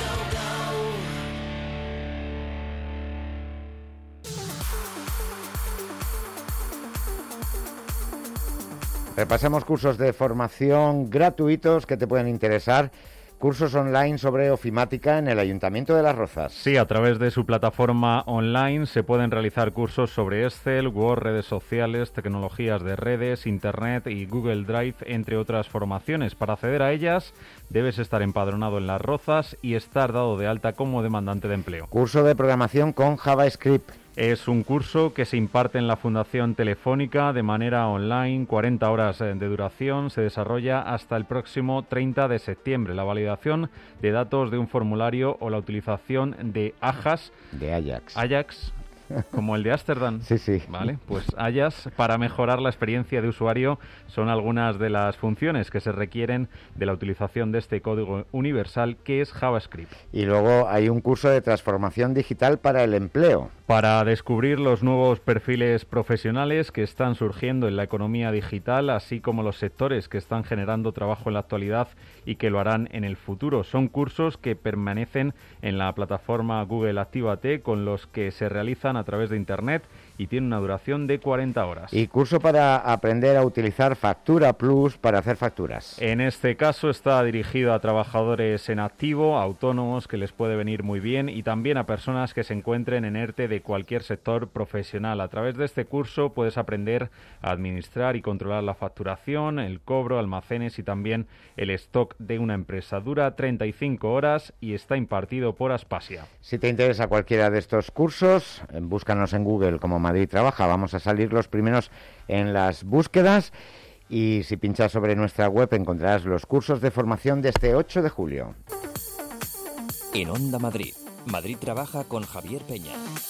Repasemos cursos de formación gratuitos que te pueden interesar. Cursos online sobre ofimática en el Ayuntamiento de Las Rozas. Sí, a través de su plataforma online se pueden realizar cursos sobre Excel, Word, redes sociales, tecnologías de redes, Internet y Google Drive, entre otras formaciones. Para acceder a ellas debes estar empadronado en Las Rozas y estar dado de alta como demandante de empleo. Curso de programación con JavaScript. Es un curso que se imparte en la Fundación Telefónica de manera online, cuarenta horas de duración, se desarrolla hasta el próximo treinta de septiembre. La validación de datos de un formulario o la utilización de Ajax, de Ajax, Ajax como el de Ámsterdam. Sí, sí. Vale, pues Ajax, para mejorar la experiencia de usuario, son algunas de las funciones que se requieren de la utilización de este código universal que es JavaScript. Y luego hay un curso de transformación digital para el empleo. Para descubrir los nuevos perfiles profesionales que están surgiendo en la economía digital, así como los sectores que están generando trabajo en la actualidad y que lo harán en el futuro. Son cursos que permanecen en la plataforma Google Actívate, con los que se realizan a través de Internet y tienen una duración de cuarenta horas. Y curso para aprender a utilizar Factura Plus para hacer facturas. En este caso está dirigido a trabajadores en activo, autónomos, que les puede venir muy bien, y también a personas que se encuentren en ERTE de cualquier sector profesional. A través de este curso puedes aprender a administrar y controlar la facturación, el cobro, almacenes y también el stock de una empresa. Dura treinta y cinco horas y está impartido por Aspasia. Si te interesa cualquiera de estos cursos, búscanos en Google como Madrid Trabaja. Vamos a salir los primeros en las búsquedas y si pinchas sobre nuestra web encontrarás los cursos de formación de este ocho de julio. En Onda Madrid, Madrid Trabaja con Javier Peña.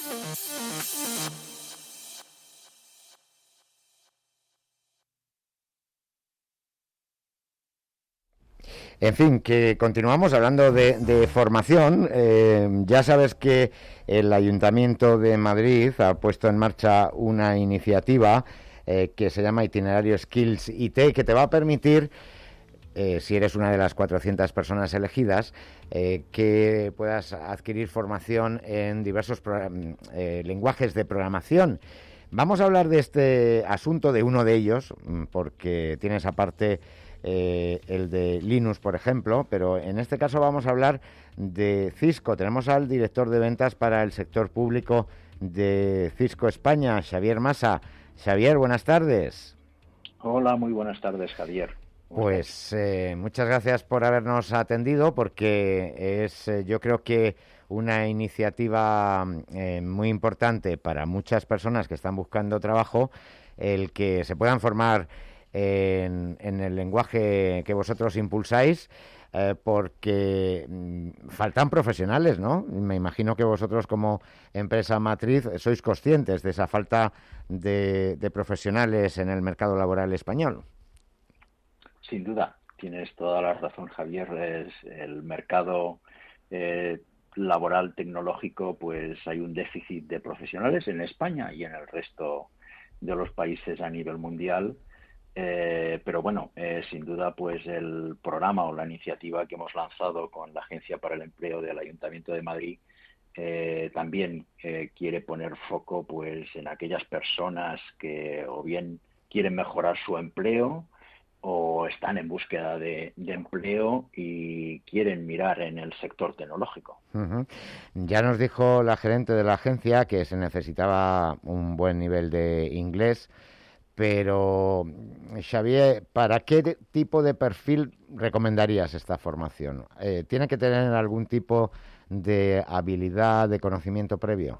En fin, que continuamos hablando de, de formación. Eh, ya sabes que el Ayuntamiento de Madrid ha puesto en marcha una iniciativa eh, que se llama Itinerario Skills I T, que te va a permitir, eh, si eres una de las cuatrocientas personas elegidas, eh, que puedas adquirir formación en diversos eh, lenguajes de programación. Vamos a hablar de este asunto, de uno de ellos, porque tienes aparte Eh, el de Linux, por ejemplo, pero en este caso vamos a hablar de Cisco. Tenemos al director de ventas para el sector público de Cisco España, Xavier Masa. Xavier, buenas tardes. Hola, muy buenas tardes, Javier. Pues eh, muchas gracias por habernos atendido, porque es, eh, yo creo que una iniciativa eh, muy importante para muchas personas que están buscando trabajo, el que se puedan formar En, en el lenguaje que vosotros impulsáis, eh, porque mm, faltan profesionales, ¿no? Me imagino que vosotros como empresa matriz sois conscientes de esa falta de, de profesionales en el mercado laboral español. Sin duda, tienes toda la razón, Javier. Es el mercado eh, laboral tecnológico, pues hay un déficit de profesionales en España y en el resto de los países a nivel mundial. Eh, pero bueno, eh, sin duda, pues el programa o la iniciativa que hemos lanzado con la Agencia para el Empleo del Ayuntamiento de Madrid eh, también eh, quiere poner foco pues en aquellas personas que o bien quieren mejorar su empleo o están en búsqueda de, de empleo y quieren mirar en el sector tecnológico. Uh-huh. Ya nos dijo la gerente de la agencia que se necesitaba un buen nivel de inglés. Pero, Xavier, ¿para qué tipo de perfil recomendarías esta formación? Eh, ¿Tiene que tener algún tipo de habilidad, de conocimiento previo?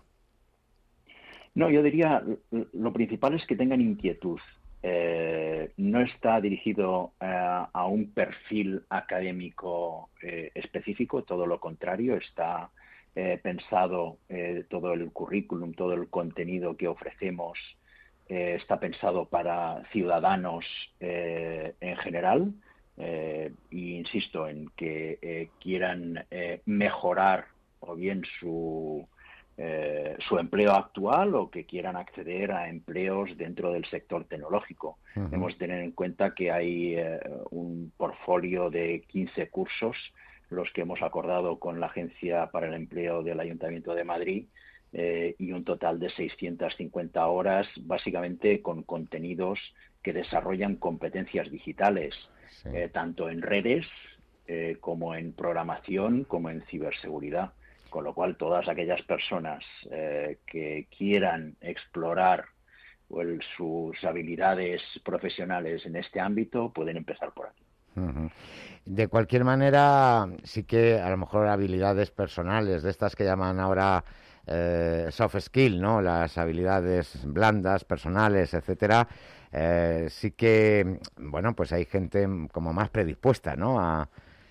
No, yo diría, lo principal es que tengan inquietud. Eh, no está dirigido eh, a un perfil académico eh, específico, todo lo contrario, está eh, pensado eh, todo el currículum, todo el contenido que ofrecemos. Eh, está pensado para ciudadanos eh, en general eh, e insisto en que eh, quieran eh, mejorar o bien su, eh, su empleo actual o que quieran acceder a empleos dentro del sector tecnológico. Uh-huh. Hemos de tener en cuenta que hay eh, un portfolio de quince cursos, los que hemos acordado con la Agencia para el Empleo del Ayuntamiento de Madrid, eh, y un total de seiscientas cincuenta horas, básicamente con contenidos que desarrollan competencias digitales, sí. eh, tanto en redes eh, como en programación, como en ciberseguridad. Con lo cual, todas aquellas personas eh, que quieran explorar well, sus habilidades profesionales en este ámbito pueden empezar por aquí. Uh-huh. De cualquier manera, sí que a lo mejor habilidades personales, de estas que llaman ahora eh, soft skill, ¿no? Las habilidades blandas, personales, etcétera, eh, sí que, bueno, pues hay gente como más predispuesta, ¿no? A,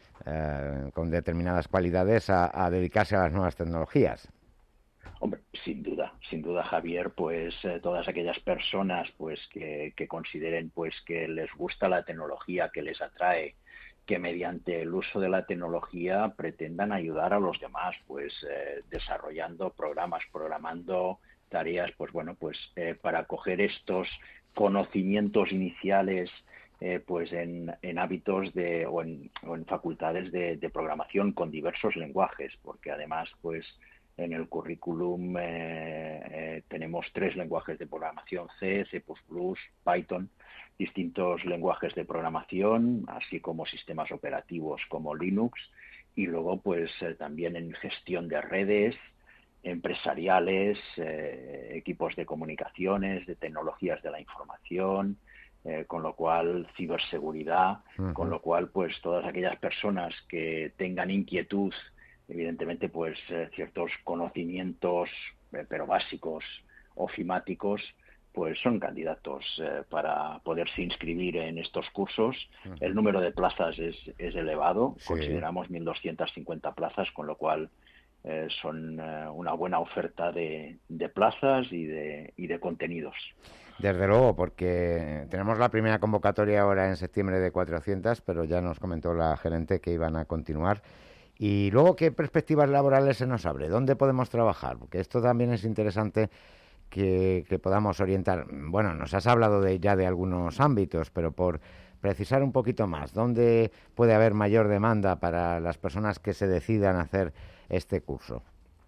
eh, con determinadas cualidades a, a dedicarse a las nuevas tecnologías. Hombre, sin duda, sin duda, Javier, pues eh, todas aquellas personas pues que, que consideren pues que les gusta la tecnología, que les atrae, que mediante el uso de la tecnología pretendan ayudar a los demás, pues eh, desarrollando programas, programando tareas, pues bueno, pues eh, para coger estos conocimientos iniciales eh, pues en, en hábitos de o en, o en facultades de, de programación con diversos lenguajes, porque además pues en el currículum eh, eh, tenemos tres lenguajes de programación: C, C plus plus, Python, distintos lenguajes de programación, así como sistemas operativos como Linux, y luego pues eh, también en gestión de redes empresariales, eh, equipos de comunicaciones, de tecnologías de la información, eh, con lo cual ciberseguridad, uh-huh. con lo cual pues todas aquellas personas que tengan inquietud, evidentemente pues eh, ciertos conocimientos eh, pero básicos ofimáticos, pues son candidatos eh, para poderse inscribir en estos cursos. Uh-huh. El número de plazas es, es elevado, sí. Consideramos mil doscientas cincuenta plazas, con lo cual eh, son eh, una buena oferta de, de plazas y de, y de contenidos. Desde luego, porque tenemos la primera convocatoria ahora en septiembre de cuatrocientas, pero ya nos comentó la gerente que iban a continuar. Y luego, ¿qué perspectivas laborales se nos abre? ¿Dónde podemos trabajar? Porque esto también es interesante que, que podamos orientar. Bueno, nos has hablado de ya de algunos ámbitos, pero por precisar un poquito más, ¿dónde puede haber mayor demanda para las personas que se decidan a hacer este curso?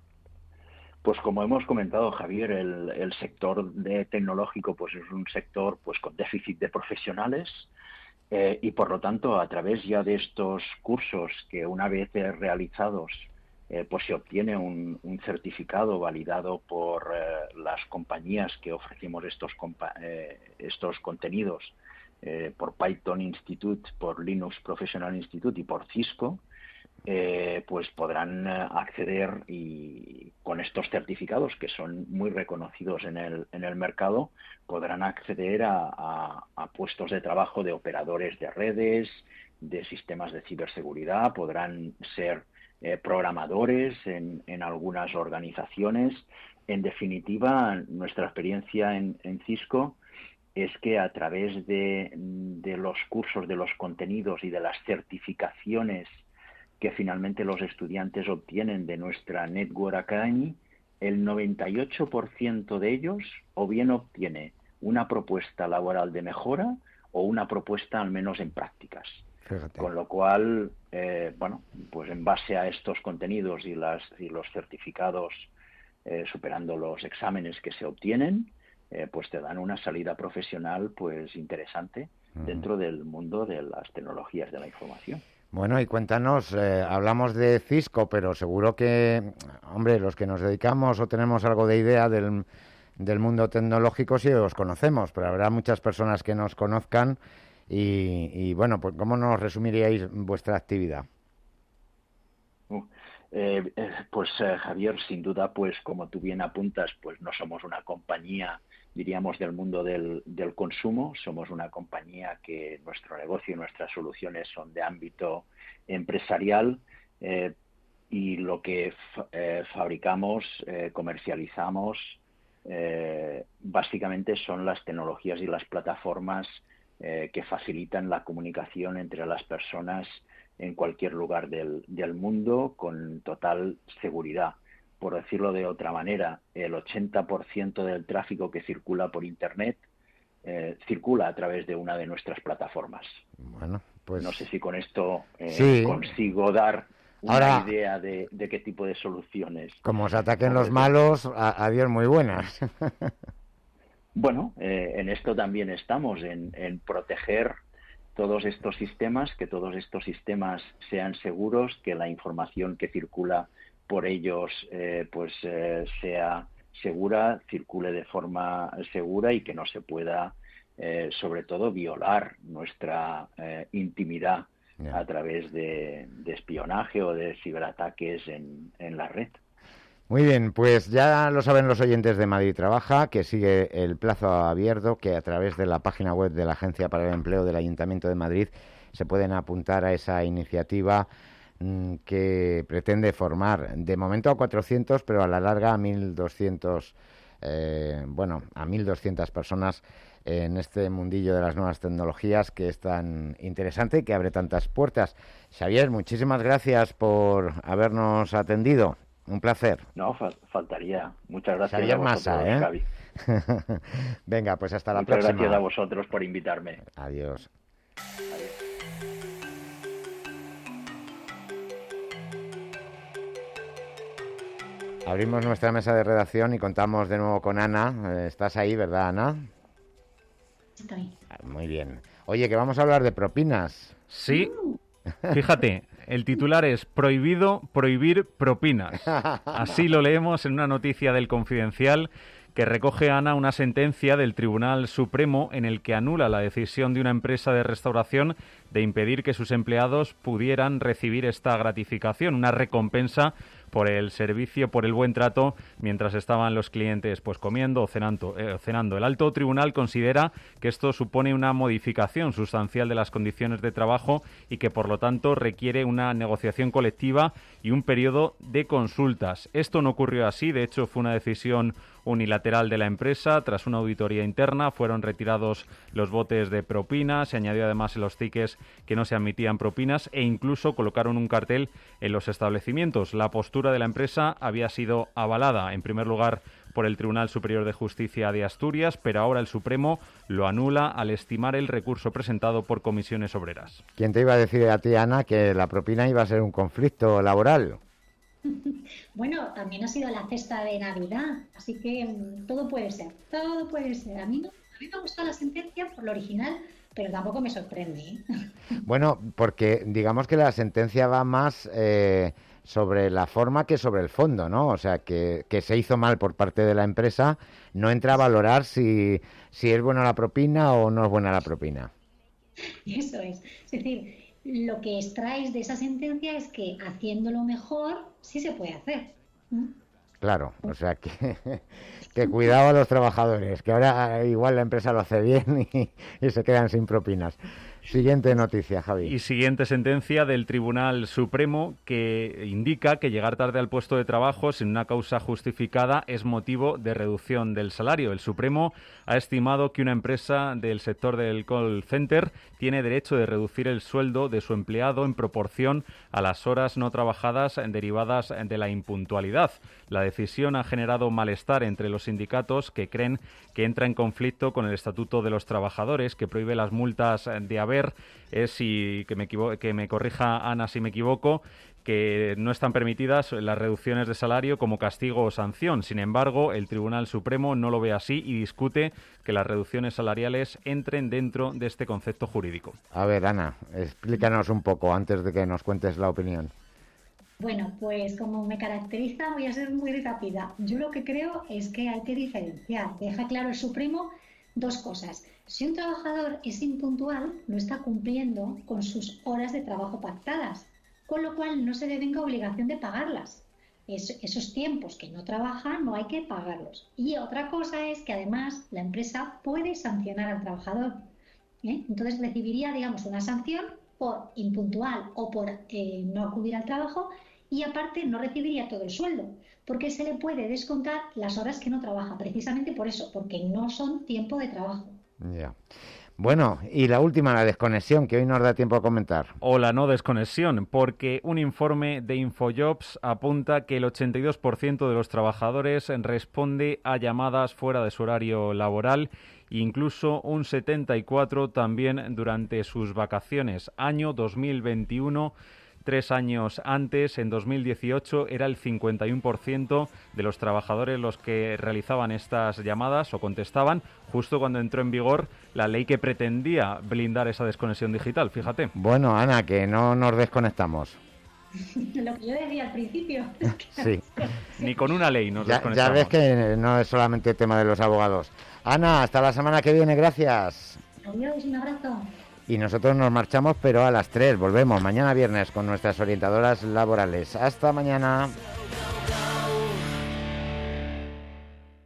Pues como hemos comentado, Javier, el, el sector de tecnológico pues es un sector pues con déficit de profesionales. Eh, y por lo tanto, a través ya de estos cursos que una vez realizados, eh, pues se obtiene un, un certificado validado por eh, las compañías que ofrecemos estos, compa- eh, estos contenidos, eh, por Python Institute, por Linux Professional Institute y por Cisco, eh, pues podrán acceder y con estos certificados que son muy reconocidos en el, en el mercado, podrán acceder a, a, a puestos de trabajo de operadores de redes, de sistemas de ciberseguridad, podrán ser eh, programadores en, en algunas organizaciones. En definitiva, nuestra experiencia en, en Cisco es que a través de, de los cursos, de los contenidos y de las certificaciones que finalmente los estudiantes obtienen de nuestra Network Academy, el noventa y ocho por ciento de ellos o bien obtiene una propuesta laboral de mejora o una propuesta al menos en prácticas. Fíjate. Con lo cual, eh, bueno, pues en base a estos contenidos y, las, y los certificados, eh, superando los exámenes que se obtienen, eh, pues te dan una salida profesional pues interesante uh-huh. dentro del mundo de las tecnologías de la información. Bueno, y cuéntanos, eh, hablamos de Cisco, pero seguro que, hombre, los que nos dedicamos o tenemos algo de idea del, del mundo tecnológico sí os conocemos, pero habrá muchas personas que nos conozcan y, y bueno, pues ¿cómo nos resumiríais vuestra actividad? Uh, eh, eh, pues eh, Javier, sin duda, pues como tú bien apuntas, pues no somos una compañía, diríamos, del mundo del, del consumo. Somos una compañía que nuestro negocio y nuestras soluciones son de ámbito empresarial eh, y lo que fa- eh, fabricamos, eh, comercializamos, eh, básicamente son las tecnologías y las plataformas eh, que facilitan la comunicación entre las personas en cualquier lugar del, del mundo con total seguridad. por decirlo de otra manera, el ochenta por ciento del tráfico que circula por Internet eh, circula a través de una de nuestras plataformas. Bueno, pues... No sé si con esto eh, sí. consigo dar una Ahora, idea de, de qué tipo de soluciones. Como se ataquen los malos, a, adiós muy buenas. Bueno, eh, en esto también estamos, en, en proteger todos estos sistemas, que todos estos sistemas sean seguros, que la información que circula por ellos eh, pues eh, sea segura, circule de forma segura y que no se pueda, eh, sobre todo, violar nuestra eh, intimidad yeah. a través de, de espionaje o de ciberataques en, en la red. Muy bien, pues ya lo saben los oyentes de Madrid Trabaja, que sigue el plazo abierto, que a través de la página web de la Agencia para el Empleo del Ayuntamiento de Madrid se pueden apuntar a esa iniciativa mmm, que pretende formar de momento a cuatrocientos, pero a la larga a mil doscientos, eh, bueno, a mil doscientas personas en este mundillo de las nuevas tecnologías que es tan interesante y que abre tantas puertas. Xavier, muchísimas gracias por habernos atendido. Un placer. No, fal- faltaría. Muchas gracias Xavier a vosotros, Massa, ¿eh? Javi. Venga, pues hasta la Muchas próxima. gracias a vosotros por invitarme. Adiós. Adiós. Abrimos nuestra mesa de redacción y contamos de nuevo con Ana. ¿Estás ahí, verdad, Ana? Estoy. Muy bien. Oye, que vamos a hablar de propinas. Sí. Fíjate, el titular es Prohibido prohibir propinas. Así lo leemos en una noticia del Confidencial que recoge, Ana, una sentencia del Tribunal Supremo en el que anula la decisión de una empresa de restauración de impedir que sus empleados pudieran recibir esta gratificación, una recompensa por el servicio, por el buen trato, mientras estaban los clientes pues comiendo o cenando, eh, cenando. El alto tribunal considera que esto supone una modificación sustancial de las condiciones de trabajo y que, por lo tanto, requiere una negociación colectiva y un periodo de consultas. Esto no ocurrió así, de hecho fue una decisión unilateral de la empresa. Tras una auditoría interna fueron retirados los botes de propina, se añadió además en los tickets que no se admitían propinas e incluso colocaron un cartel en los establecimientos. La postura de la empresa había sido avalada, en primer lugar, por el Tribunal Superior de Justicia de Asturias, pero ahora el Supremo lo anula al estimar el recurso presentado por Comisiones Obreras. ¿Quién te iba a decir a ti, Ana, que la propina iba a ser un conflicto laboral? Bueno, también ha sido la cesta de Navidad, así que um, todo puede ser, todo puede ser. A mí, no, a mí me gusta la sentencia por lo original, pero tampoco me sorprende, ¿eh? Bueno, porque digamos que la sentencia va más eh, sobre la forma que sobre el fondo, ¿no? O sea, que, que se hizo mal por parte de la empresa, no entra a valorar si, si es buena la propina o no es buena la propina. Eso es, es decir, lo que extraes de esa sentencia es que haciéndolo mejor sí se puede hacer. ¿Mm? Claro, o sea que, que cuidado a los trabajadores, que ahora igual la empresa lo hace bien y, y se quedan sin propinas. Siguiente noticia, Javi. Y siguiente sentencia del Tribunal Supremo que indica que llegar tarde al puesto de trabajo sin una causa justificada es motivo de reducción del salario. El Supremo ha estimado que una empresa del sector del call center tiene derecho de reducir el sueldo de su empleado en proporción a las horas no trabajadas derivadas de la impuntualidad. La decisión ha generado malestar entre los sindicatos que creen que entra en conflicto con el Estatuto de los Trabajadores, que prohíbe las multas de haber. Es, si que me, equivo- que me corrija Ana si me equivoco, que no están permitidas las reducciones de salario como castigo o sanción. Sin embargo, el Tribunal Supremo no lo ve así y discute que las reducciones salariales entren dentro de este concepto jurídico. A ver, Ana, explícanos un poco antes de que nos cuentes la opinión. Bueno, pues como me caracteriza voy a ser muy rápida. Yo lo que creo es que hay que diferenciar. Deja claro el Supremo dos cosas. Si un trabajador es impuntual, no está cumpliendo con sus horas de trabajo pactadas, con lo cual no se le venga obligación de pagarlas. Es, esos tiempos que no trabaja no hay que pagarlos. Y otra cosa es que además la empresa puede sancionar al trabajador, ¿eh? Entonces recibiría, digamos, una sanción por impuntual o por eh, no acudir al trabajo y aparte no recibiría todo el sueldo, porque se le puede descontar las horas que no trabaja, precisamente por eso, porque no son tiempo de trabajo. Ya. Bueno, y la última, la desconexión, que hoy nos da tiempo a comentar. O la no desconexión, porque un informe de Infojobs apunta que el ochenta y dos por ciento de los trabajadores responde a llamadas fuera de su horario laboral, incluso un setenta y cuatro por ciento también durante sus vacaciones. Año dos mil veintiuno. Tres años antes, en dos mil dieciocho, era el cincuenta y uno por ciento de los trabajadores los que realizaban estas llamadas o contestaban, justo cuando entró en vigor la ley que pretendía blindar esa desconexión digital, fíjate. Bueno, Ana, que no nos desconectamos. Lo que yo decía al principio. Sí. Ni con una ley nos ya, desconectamos. Ya ves que no es solamente tema de los abogados. Ana, hasta la semana que viene, gracias. Adiós, un abrazo. Y nosotros nos marchamos, pero a las tres volvemos mañana viernes con nuestras orientadoras laborales. Hasta mañana.